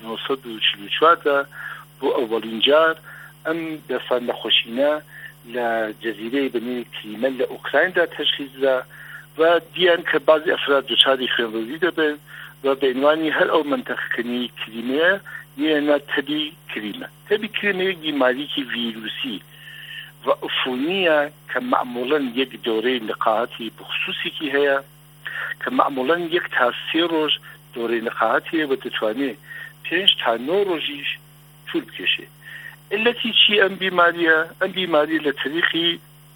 J: 1944 بۆ ئەوەڵین جار ئەم بێفا نەخۆشینە لە جەزیرەی بنێ کریمە لە ئوکرایندا تەشخیصدا و دیان کە بعضی ئەفراد دوچاری خوێنڕەوی دەبن و بە عنوانی هەر ئەو منتەقەکەنی کریمەیە یەنە تەبی کریمە. تەبی کریمە یەک بیماریکی ڤیرۆسی و عفونیە کە معموڵەن یەک دۆرەی لقاحاتی بخصوصێکی هەیە کە معموڵەن یەک تا 3 ڕۆژ دۆرەی لقاحاتی هەیە و دەتوانێت 5 تا 9 ڕۆژیش طول بکێشێ. علەتی چی ئەم بیماریە؟ ئەم بیماری لە طریقی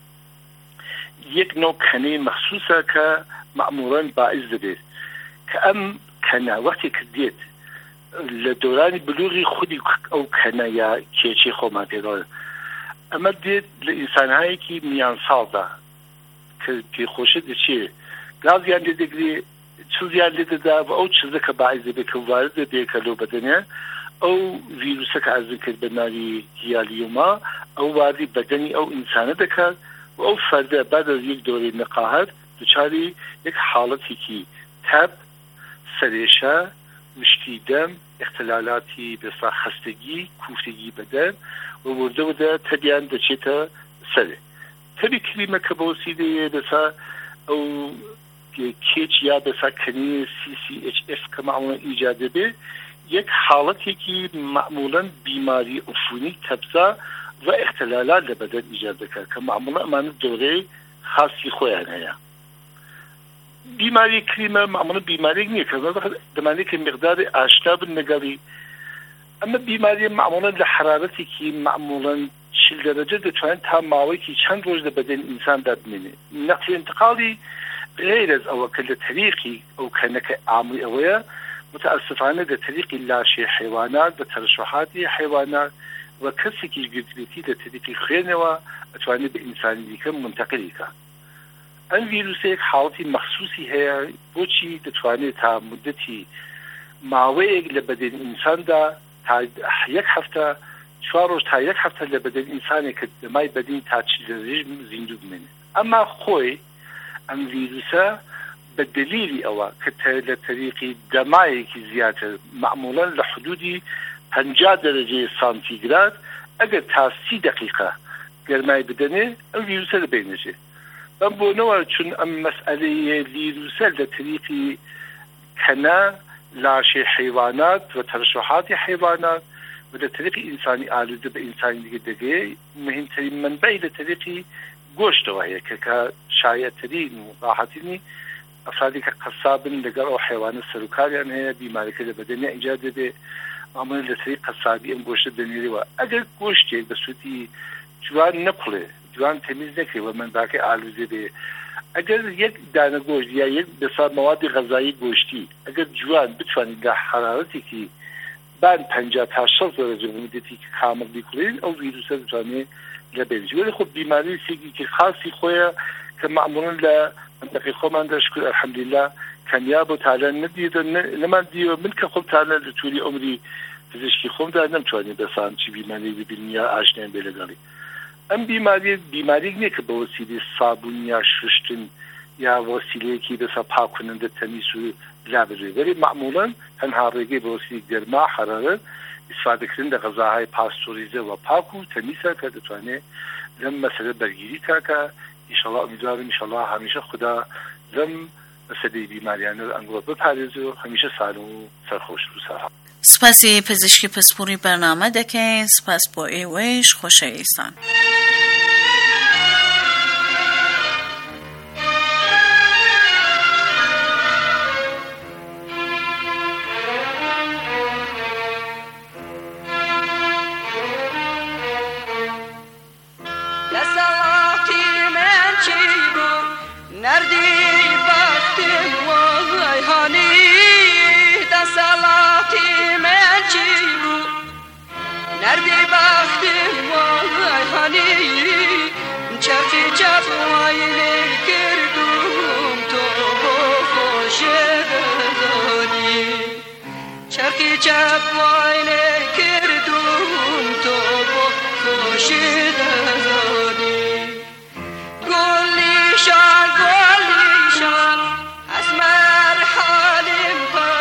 J: یەک نوع کەنەی مەخصوصە کە معموڵەن باعث دەبێت کە ئەم کەنە وەختی کە دێت لە دۆرانی بلوغی خودی ئەو کەنە یا کێچی خۆمان پێداڵێ ئەمە دێت لە ئینسانهایەکی میان ساڵدا کە پێخۆشە دەچێ گازیان لێ دەگرێ چزیان لێ دەدا و ئەو چزە کە باعث دەبێت کە وارد دەبێت کە لۆ بەدەنێ ئەو ڤیرۆسە کە ئەرزم کرد بە ناوی هیالیۆما ئەو واردی بەدەنی ئەو ئینسانە دەکات و ئەو فەردە بعد از یەک دۆرەی نەقاحەت دوچاری یەک حاڵەتێکی تەب، سەرێشە، مشکی دەم، اختلالاتی بێسا خەستگی، کوفتگی بەدەن و وردە تەبیان دەچێتە سەرێ. تەبی کریمە کە بە وەسیلەیە بێسا ئەو کێچ یا بێسا کەنی CCHF کە معموڵەن ئیجاد دەبێت یەک حاڵەتێکی معموڵەن بیماری عفونی تەبزا و اختلالات لە بەدەن ئیجاد دەکات کە معموڵەن ئەمانە دۆرەی خاصی خۆیان هەیە. بیماری کریمە معموڵەن بیمارێک نییە کە دەمانێت کە مقداری ئاشنا بن لەگەڵی ئەمە بیماری معموڵەن لە حرارەتێکی معموڵەن 40 دەرەجە دەتوانێت تا ماوەیەکی چەند ڕۆژ لە بەدەن ئینساندا بمێنێت. نەقل انتقالی غیر از ئەوە کە لە طریقی ئەو کەنەکە ئامری ئەوەیە متأسفانه ده طریقی لاشی حیوانات به ترشحاتی حیوانات و کسی که گرتبیتی ده طریقی خوێنەوە ئەتوانێت به ئینسانی دیکە منتقلی کە. ئەم ڤیرۆسە یەک حاڵەتی مەخصوصی هەیە بۆچی دەتوانێت تا مدەتی ماوەیەک لە بەدەن ئینساندا تا 1 هەفتە 4 ڕۆژ تا 1 هەفتە لە بەدەن ئینسانێک کە دەمای بەدەنی تا 40 دەرەجە زیندوو بمێنێت. ئەما خۆی ئەم ڤیرۆسە بدليل أو كتلة طريقي دمائك زيادة معمولا لحدود 50 درجة سنتيغراد أجر تا 30 دقيقة گرمای بدنه الفيروس بينجي بو نوع چون ام مسألة الفيروس لطريقي كنا لاشي حيوانات وترشحات حيوانات ولطريقي إنساني آلوده بإنساني دقيقة مهمترين منبعي لطريقي گوشت وهي كشايعترين وراحتيني افرادی که قصابن لەگەڵ ئەو حیوانە سەرۆکاریان هەیە بیماریەکە لە بەدەنیا ئیجاد دەبێت ئەمە لە طریق قەسابی ئەم گۆشتە دەنێرەوە ئەگەر گۆشتێک بە سوودی جوان نەقڵێ جوان تەمیز نەکرێەوە منبعەکەی ئالوودە بێ ئەگەر یەک دانە گۆشت یا یەک بەسا مەوادی غەزایی گۆشتی ئەگەر جوان بتوانین لە حرارەتێکی بان 50 تا 60 دەرەجە مدەتی کامل بیکڵین ئەو ڤیرۆسە دەتوانێت لە بێنجێ ولی خۆ بیماری سێکی خاصی خۆیە کە معموڵن لە منطقه خۆمان دەشکر الحەمدولله کەمیاب و تاالە نەدیێتە لەمان دیوە من کە خۆم تاالە لە تووری ئەمری پزیشکی خۆمدا نەمتوانێت بەسان چی بیماری ببین یا ئاشنیان بێ لەگەڵی ئەم بیماریێک نییە کە بە وەسیلەی سابوون یا شوشتن یا وەسیلەیەکی بەسە پاککننده تەمیز و لابێ وەلی معموڵەن تەنها ڕێگەی بە وەسیلەی گەرما حرارەت ئیسفادەکردن لە غەزاهای پاستۆریزە و پاک و تەمیزە کە دەتوانێت لەم مەسەلە بەرگیری کاکە ئینشاءالله امیدوارم ئینشاءالله هەمیشە خدا لەم مەسەلەی بیماریانە ئەنگۆ بپارێزێ و هەمیشە سالم و سەرخۆش و سەرحەڵ.
C: سپاسی پزیشکی پسپوڕی بەرنامە دەکەین. سپاس بۆ ئێوەش خۆشەویستان.
K: چرخی چپ واینه کردون تو با خوشی دزانی گلیشان گلیشان از مرحالیم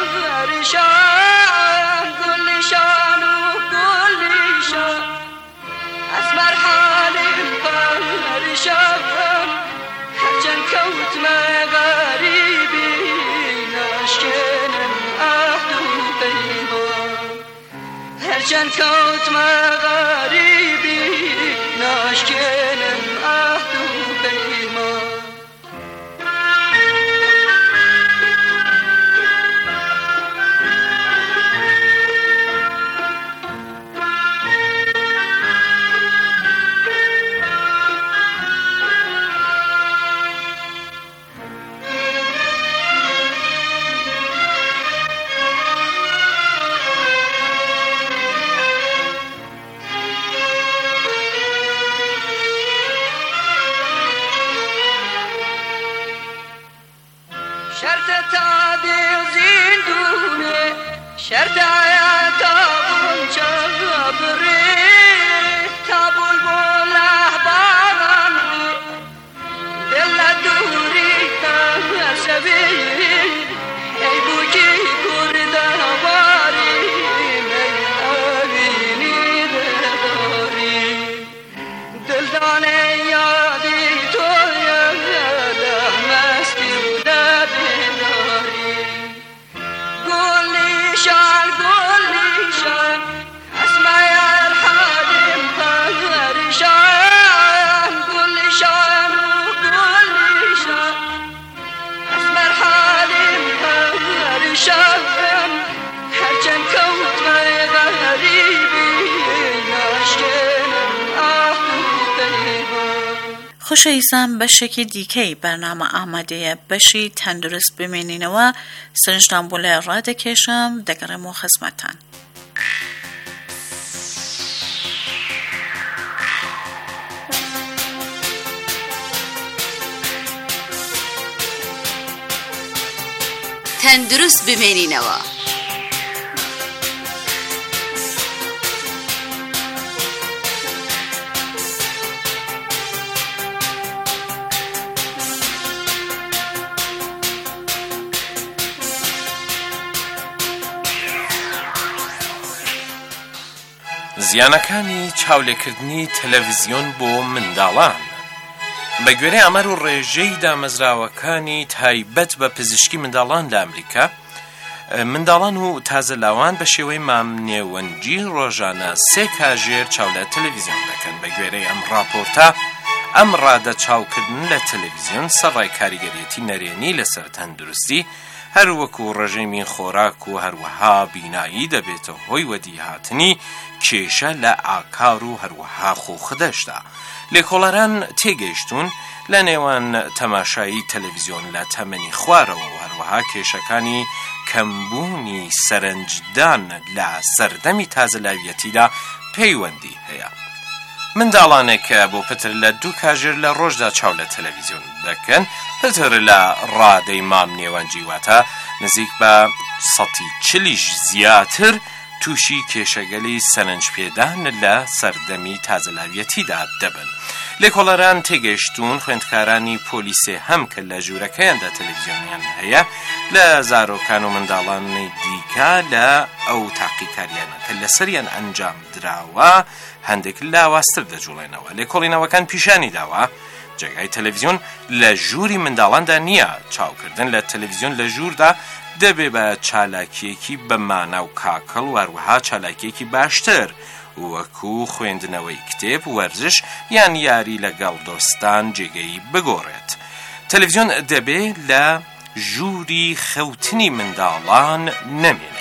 K: پرشان گلیشان و گلیشان از مرحالیم پرشان هرچند کوت مغریبی نشکنم عهد و پیمان هرچند کوت مغریبی نشکنم عهد و پیمان شرط عیاتا بونچا بری تا بلبل احباران دل دوری تا شبی ای بوکی کرد واری می آبینی داری دل دانه یادی تو یاده مستی و داری گلیشان گلیشان از مایر حالیم پرشان گلیشان و گلیشان از مرحالیم پرشان هرچند کوت غریبی نشکنم عهد و پیمان.
C: خۆشەویستان بەشێکی دیکەی بەرنامە ئامادەیە بەشی تەندروست بمێنینەوە سرنجتان بۆ لای ڕادەکێشم دەگەڕێمەوە خزمەتتان.
A: تەندروست بمێنینەوە.
D: زیانەکانی چاولێکردنی تەلەڤیزیۆن بۆ منداڵان بە گوێرەی ئەمەر و ڕێژەی دامەزراوەکانی تایبەت بە پزیشکی منداڵان لە ئەمریکا منداڵان و تازەلاوان بە شێوەی مامنێوەنجی ڕۆژانە 3 کاژێر چاو لە تەلەڤیزیۆن دەکەن. بە گوێرەی ئەم راپۆرتە ئەم ڕادە چاوکردن لە تەلەڤیزیۆن سەرڕای کاریگەریەتی نەرێنی لەسەر تەندروستی هەروەکو ڕژێمی خۆراک و هەروەها بینایی دەبێتە هۆی وەدیهاتنی کێشە لە ئاکار و هەروەها خۆخدەشدا. لێکۆڵەران تێگەیشتون لە نێوان تەماشایی تەلەڤیزیۆن لە تەمەنی خوارەوە و هەروەها کێشەکانی کەمبوونی سەرنجدان لە سەردەمی تازەلاویەتیدا پەیوەندی هەیە. منداڵانێک کە بۆ پتر لە 2 کاژێر لە ڕۆژدا چاو لە تەلەڤیزیۆن دەکەن پتر لە ڕادەی مامنێوەنجی واتە نزیک بە 140 زیاتر تووشی کێشەگەلی سەرنجپێدان لە سەردەمی تازەلاویەتیدا دەبن. لێکۆڵەران تێگەیشتون خوێندکارانی پۆلیسێ هەم کە لە ژوورەکەیاندا تەلەڤیزیۆنیان هەیە لە زارۆکان و منداڵانی دیکە لە ئەو تاقیکاریانە کە لەسەریان ئەنجام دراوە هەندێک لاواستر دەجوڵێنەوە. لێکۆڵینەوەکان پیشانی داوە جێگای تەلەڤیزیۆن لە ژووری منداڵاندا نییە. چاوکردن لە تەلەڤیزیۆن لە ژووردا دەبێ بە چالاکیەکی بەمانە و کاکەڵ و هەروەها چالاکیەکی باشتر وەکو خوێندنەوەی کتێب، وەرزش یان یاری لەگەڵ دۆستان جێگەی بگۆڕێت. تەلەڤیزیۆن دەبێ لە ژووری خەوتنی منداڵان نەمێنێت.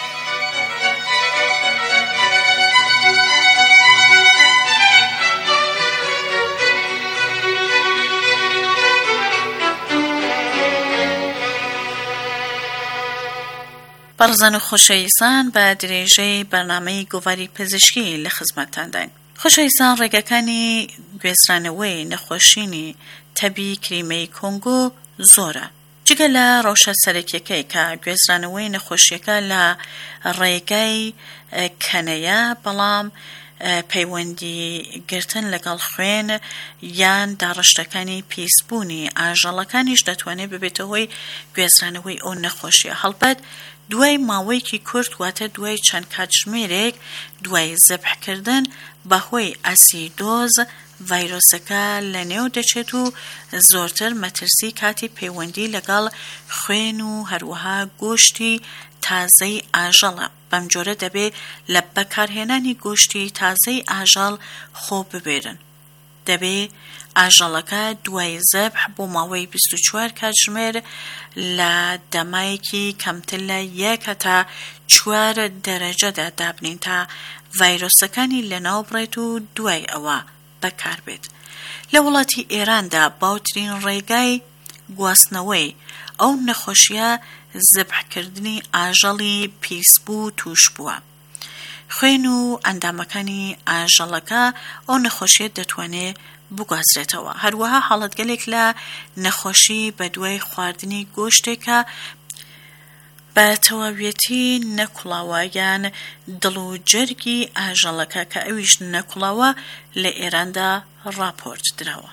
C: بەڕزان و خۆشەویستان بە درێژەی بەرنامەی گۆڤاری پزیشکی لە خزمەتتانداین. خۆشەویستان ڕێگەکانی گوێزرانەوەی نەخۆشینی تەبی کریمەی کۆنگۆ زۆرە.
L: جگە لە ڕەوشە سەرەکیەکەی کە گوێزرانەوەی نەخۆشیەکە لە ڕێگای کەنەیە، بەڵام پەیوەندی گرتن لەگەڵ خوێن یان داڕشتەکانی پیسبوونی ئاژەڵەکانیش دەتوانێت ببێتە هۆی گوێزرانەوەی ئەو نەخۆشیە. هەڵبەت دوای ماوەیەکی کورت، واتە دوای چەند کاتژمێرێک دوای زەبحکردن بەهۆی ئەسیدۆز، ڤایرۆسەکە لە نێو دەچێت و زۆرتر مەترسی کاتی پەیوەندی لەگەڵ خوێن و هەروەها گۆشتی تازەی ئاژەڵە. بەم جۆرە دەبێت لە بەکارهێنانی گۆشتی تازەی ئاژەڵ خۆ ببێرن. دەبێت ئاژەڵەکە دوای زەبح بۆ ماوەی 24 کاتژمێر لە دەمایەکی کەمتر لە 1 تا 4 دەرەجەدا دابنین تا ڤایرۆسەکانی لەناو بڕێت و دوای ئەوە بەکار بێت. لە وڵاتی ئێراندا باوترین ڕێگای گواستنەوەی ئەو نەخۆشیە زەبحکردنی ئاژەڵی پیسبوو توش بووە. خوێن و ئەندامەکانی ئاژەڵەکە ئەو نەخۆشیە دەتوانێت بگوازرێتەوە. هەروەها حاڵەتگەلێک لە نەخۆشی بە دوای خواردنی گۆشتێکە بە تەواویەتی نەکوڵاوە یان دڵ و جەرگی ئاژەڵەکە کە ئەویش نەکوڵاوە لە ئێراندا ڕاپۆرت دراوە.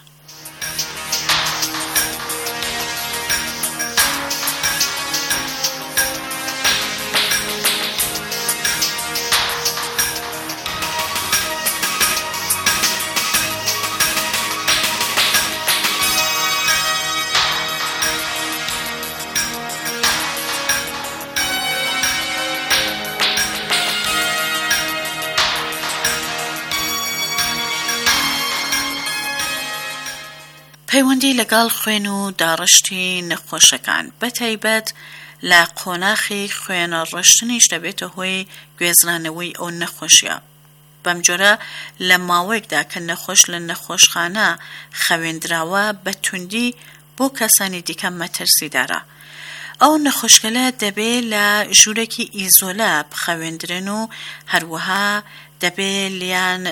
L: پەیوەندی لەگەڵ خوێن و داڕشتی نەخۆشەکان بەتایبەت لە قۆناخی خوێنە ڕشتنیش دەبێتە هۆی گوێزرانەوەی ئەو نەخۆشیە. بەم جۆرە لە ماوەیەکدا کە نەخۆش لە نەخۆشخانە خەوێندراوە بە توندی بۆ کەسانی دیکە مەترسیدارە. ئەو نەخۆشگەلە دەبێت لە ژوورێکی ئیزۆلا بخەوێندرن و هەروەها دەبێت لیان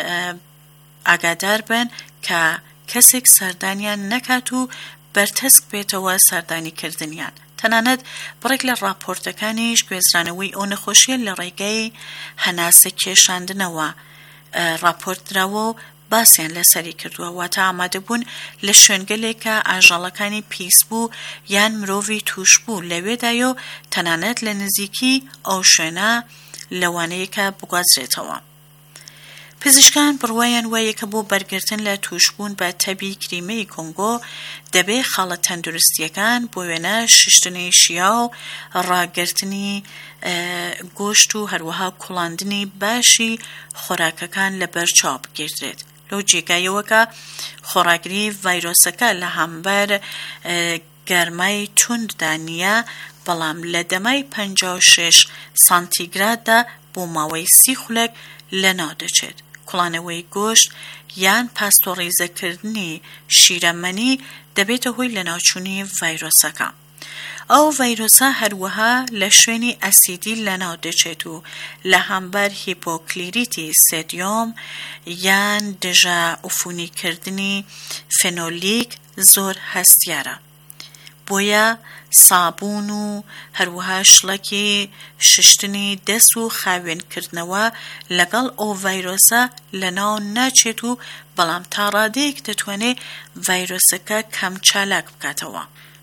L: ئاگادار بن کە کەسێک سەردانیان نەکات و بەرتەسک بێتەوە سەردانیکردنیان. تەنانەت بڕێک لە راپۆرتەکانیش گوێزرانەوەی ئەو نەخۆشیە لە ڕێگەی هەناسە کێشاندنەوە راپۆرت دراوە و باسییان لەسەری کردووە، واتە ئامادەبوون لە شوێنگەلێکە ئاژەڵەکانی پیسبوو یان مرۆڤی توشبوو لەوێدایە و تەنانەت لە نزیکی ئەو شوێنە لەوانەیەکە بگوازرێتەوە. پزیشکان بڕوایان وایە کە بۆ بەرگرتن لە توشبوون بە تەبی کریمەی کۆنگۆ دەبێت خاڵە تەندروستیەکان بۆ وێنە شیشتنی شیا و ڕاگرتنی گۆشت و هەروەها کوڵاندنی باشی خۆراکەکان لە بەرچاو بگیردرێت. لەو جێگایەوەکە خۆراگری ڤایرۆسەکە لە هەمبەر گەرمای تونددا نییە، بەڵام لە دەمای 56 سانتیگراددا بۆ ماوەی 30 خولەک لەناو دەچێت. کوڵانەوەی گۆشت یان پاستۆڕیزەکردنی شیرەمەنی دەبێتە هۆی لەناوچوونی ڤایرۆسەکە. ئەو ڤایرۆسە هەروەها لە شوێنی ئەسیدی لەناو دەچێت و لە هەمبەر هیپۆکلیریتی سێدیۆم یان دژە ئوفونیکردنی فێنۆلیک زۆر هەستیارە. بۆیە سابوون و هەروەها شڵەکی ششتنی دەست و خاوێنکردنەوە لەگەڵ ئەو ڤایرۆسە لەناو ناچێت و بەڵام تا ڕادەیەک دەتوانێت ڤایرۆسەکە کەم چالاک بکاتەوە.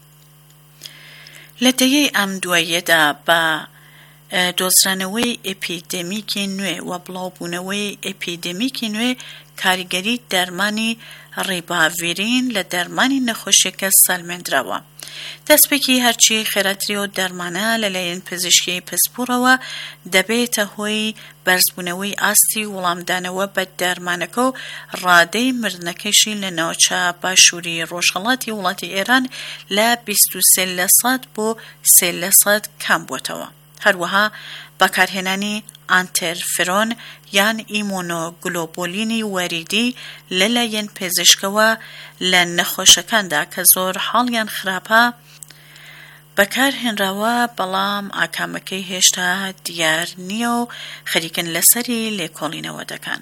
L: لە دەیەی ئەم دواییەدا بە دۆزرانەوەی ئێپیدێمیکی نوێ و بڵاوبوونەوەی ئێپیدێمیکی نوێ کاریگەری دەرمانی ڕیباڤیرین لە دەرمانی نەخۆشیەکە سەلمێنراوە. دەستپێکی هەرچی خێراتری و دەرمانە لەلایەن پزیشکی پسپوڕەوە دەبێتە هۆی بەرزبوونەوەی ئاستی وەڵامدانەوە بە دەرمانەکە و ڕادەی مردنەکەیشی لە ناوچە باشووری ڕۆژهەڵاتی وڵاتی ئێران لە 23% بۆ 3% کەم بووەتەوە. هەروەها بەکارهێنانی ئانتێرفێرۆن یان ئیمۆنۆگلۆبۆلینی وەریدی لەلایەن پزیشکەوە لە نەخۆشەکاندا کە زۆر حاڵیان خراپە بەکارهێنراوە، بەڵام ئاکامەکەی هێشتا دیار نییە و خەریکن لەسەری لێکۆڵینەوە دەکەن.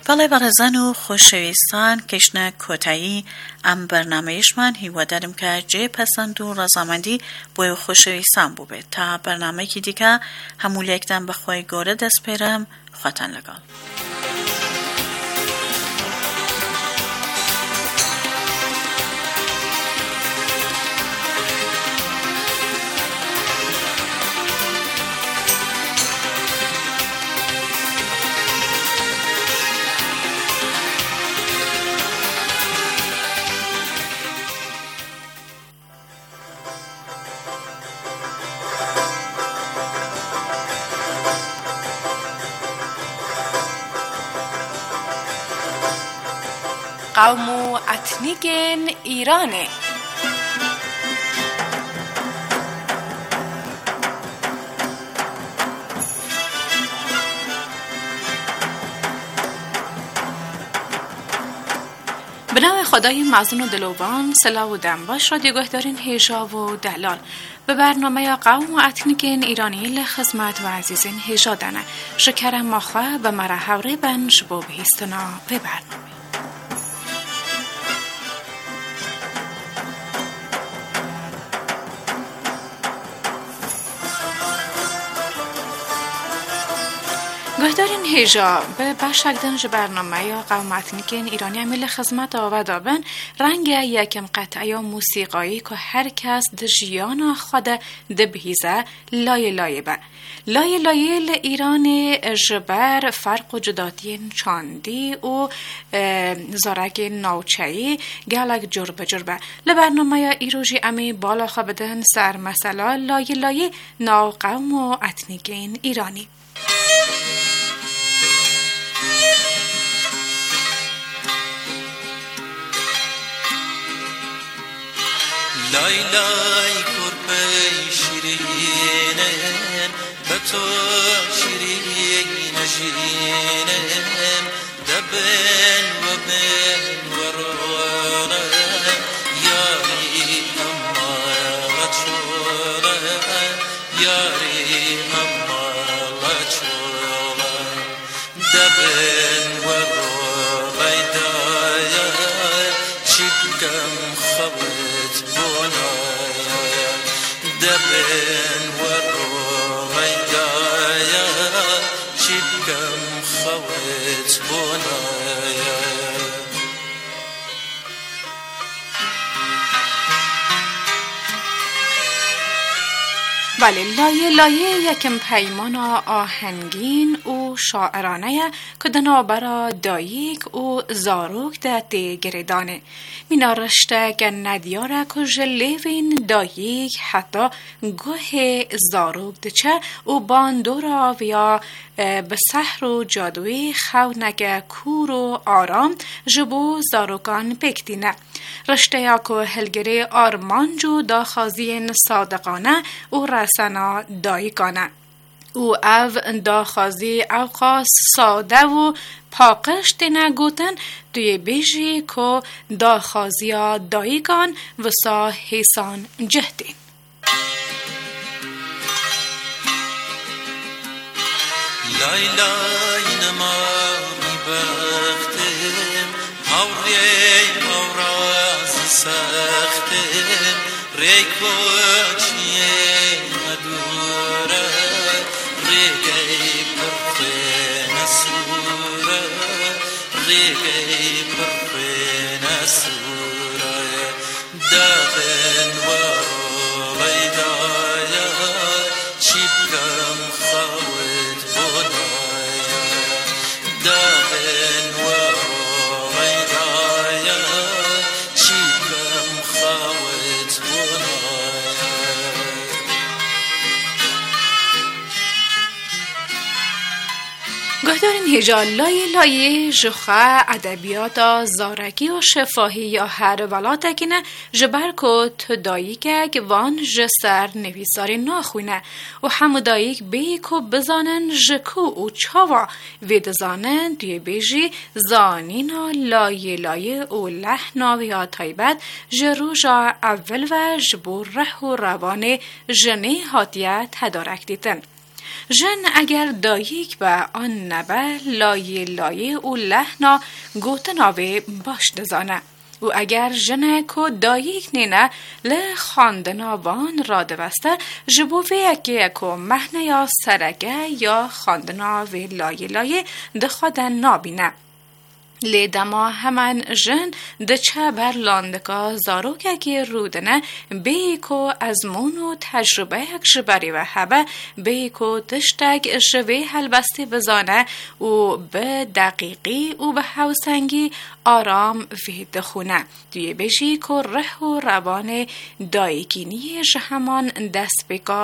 L: بله برزن و خوشویستان کشنه کتایی ام برنامهشمان هیوا دارم که جه پسند و رضامندی بوی خوشویستان بوده تا برنامه که دیگه همول یکدن به خوی گوره دست پیرم خواتن لگال.
M: قوم و اتنیکن ایرانه. به نام خدای معزون و دلوبان، صلاح و دنباش رادیوگاه دارین هیجا و دلال به برنامه یا قوم و اتنیکن ایرانی لخدمت و عزیزین هیجا دانه شکرم ماخواه به مرحوری بن جبو بهیستنا به برنامه گهدارین هیجا به باشکدن برنامه یا قوم اتنیکن ایرانی امیل خدمت آوا دابن رنگ یکم قطعه یا موسیقایی که هر کس د جیان خود دبهیزه لای لای به لای لای ایران جبر فرق و جداتین چاندی و زارک ناوچهی گلک جربه جربه لبرنامه یا ایروژی امی بالا خوابدن سر مسئله لای لای ناو قوم و اتنیکن ایرانی
N: لای لای کرپی شیرینم به تو شیرین جینم دبن و بن و رانم یاری اما لچولم یاری اما لچولم دبن و رای دایم چیکم خبت بونایا دبن و رای دایم چیکم خبت بونایا
M: بله لایه لایه یکم پیمان آهنگین و شاعرانه که دنابرا داییک و زاروک ده گردانه مینا رشته که ندیاره که جلیوین داییک حتی گوه زاروک دچه و باندورا ویا به سحر و جادوی خونک کور و آرام جبو زاروکان پکتینه رشته یا که هلگری آرمانجو داخازین صادقانه و رسنا دایکانه او او داخازی اوقاس ساده و پاقشت نگوتن دوی بیجی که داخازی دایکان و سا حیسان جهدین
N: لای لای نماری بختم هاوری هاوراز سختم ریک بچیه مدوره ریگی پرفه نسوره ریگی پرفه نسوره دبن وروی دایا چیبگم خواد بونایا دبن وروی دایا چیبگم خواد بونایا
M: گهدارین هجا لای لای جخه ادبیات زارکی و شفاهی یا هر ولاتکینه جبر که تدایی که وان جسر نویساری ناخوینه و همودایی بی که بزانن جکو و چاوا وید زانن دوی بیجی زانینا لای لای و لحنا و یا تایبت جروجا اول و جبور ره و روان جنه هاتیه تدارک دیتن جن اگر داییک و آن نبه لایه لایه او لحنا گوتناوه باش دزانه و اگر جنک و داییک نینه لخاندناوان را دوسته جبوه یکو مهنه یا سرگه یا خاندناوه لایه لایه دخوادن نابینه لیدما همان جن دچه بر لاندگاه زاروکه که رودنه بیکو از مونو تجربه یک جبری و حبه بیکو تشتگ جوه هلبستی بزانه و به دقیقی و به حوسنگی آرام وید خونه دوی بجی که ره و روان دایگینی جهمان دست بگاه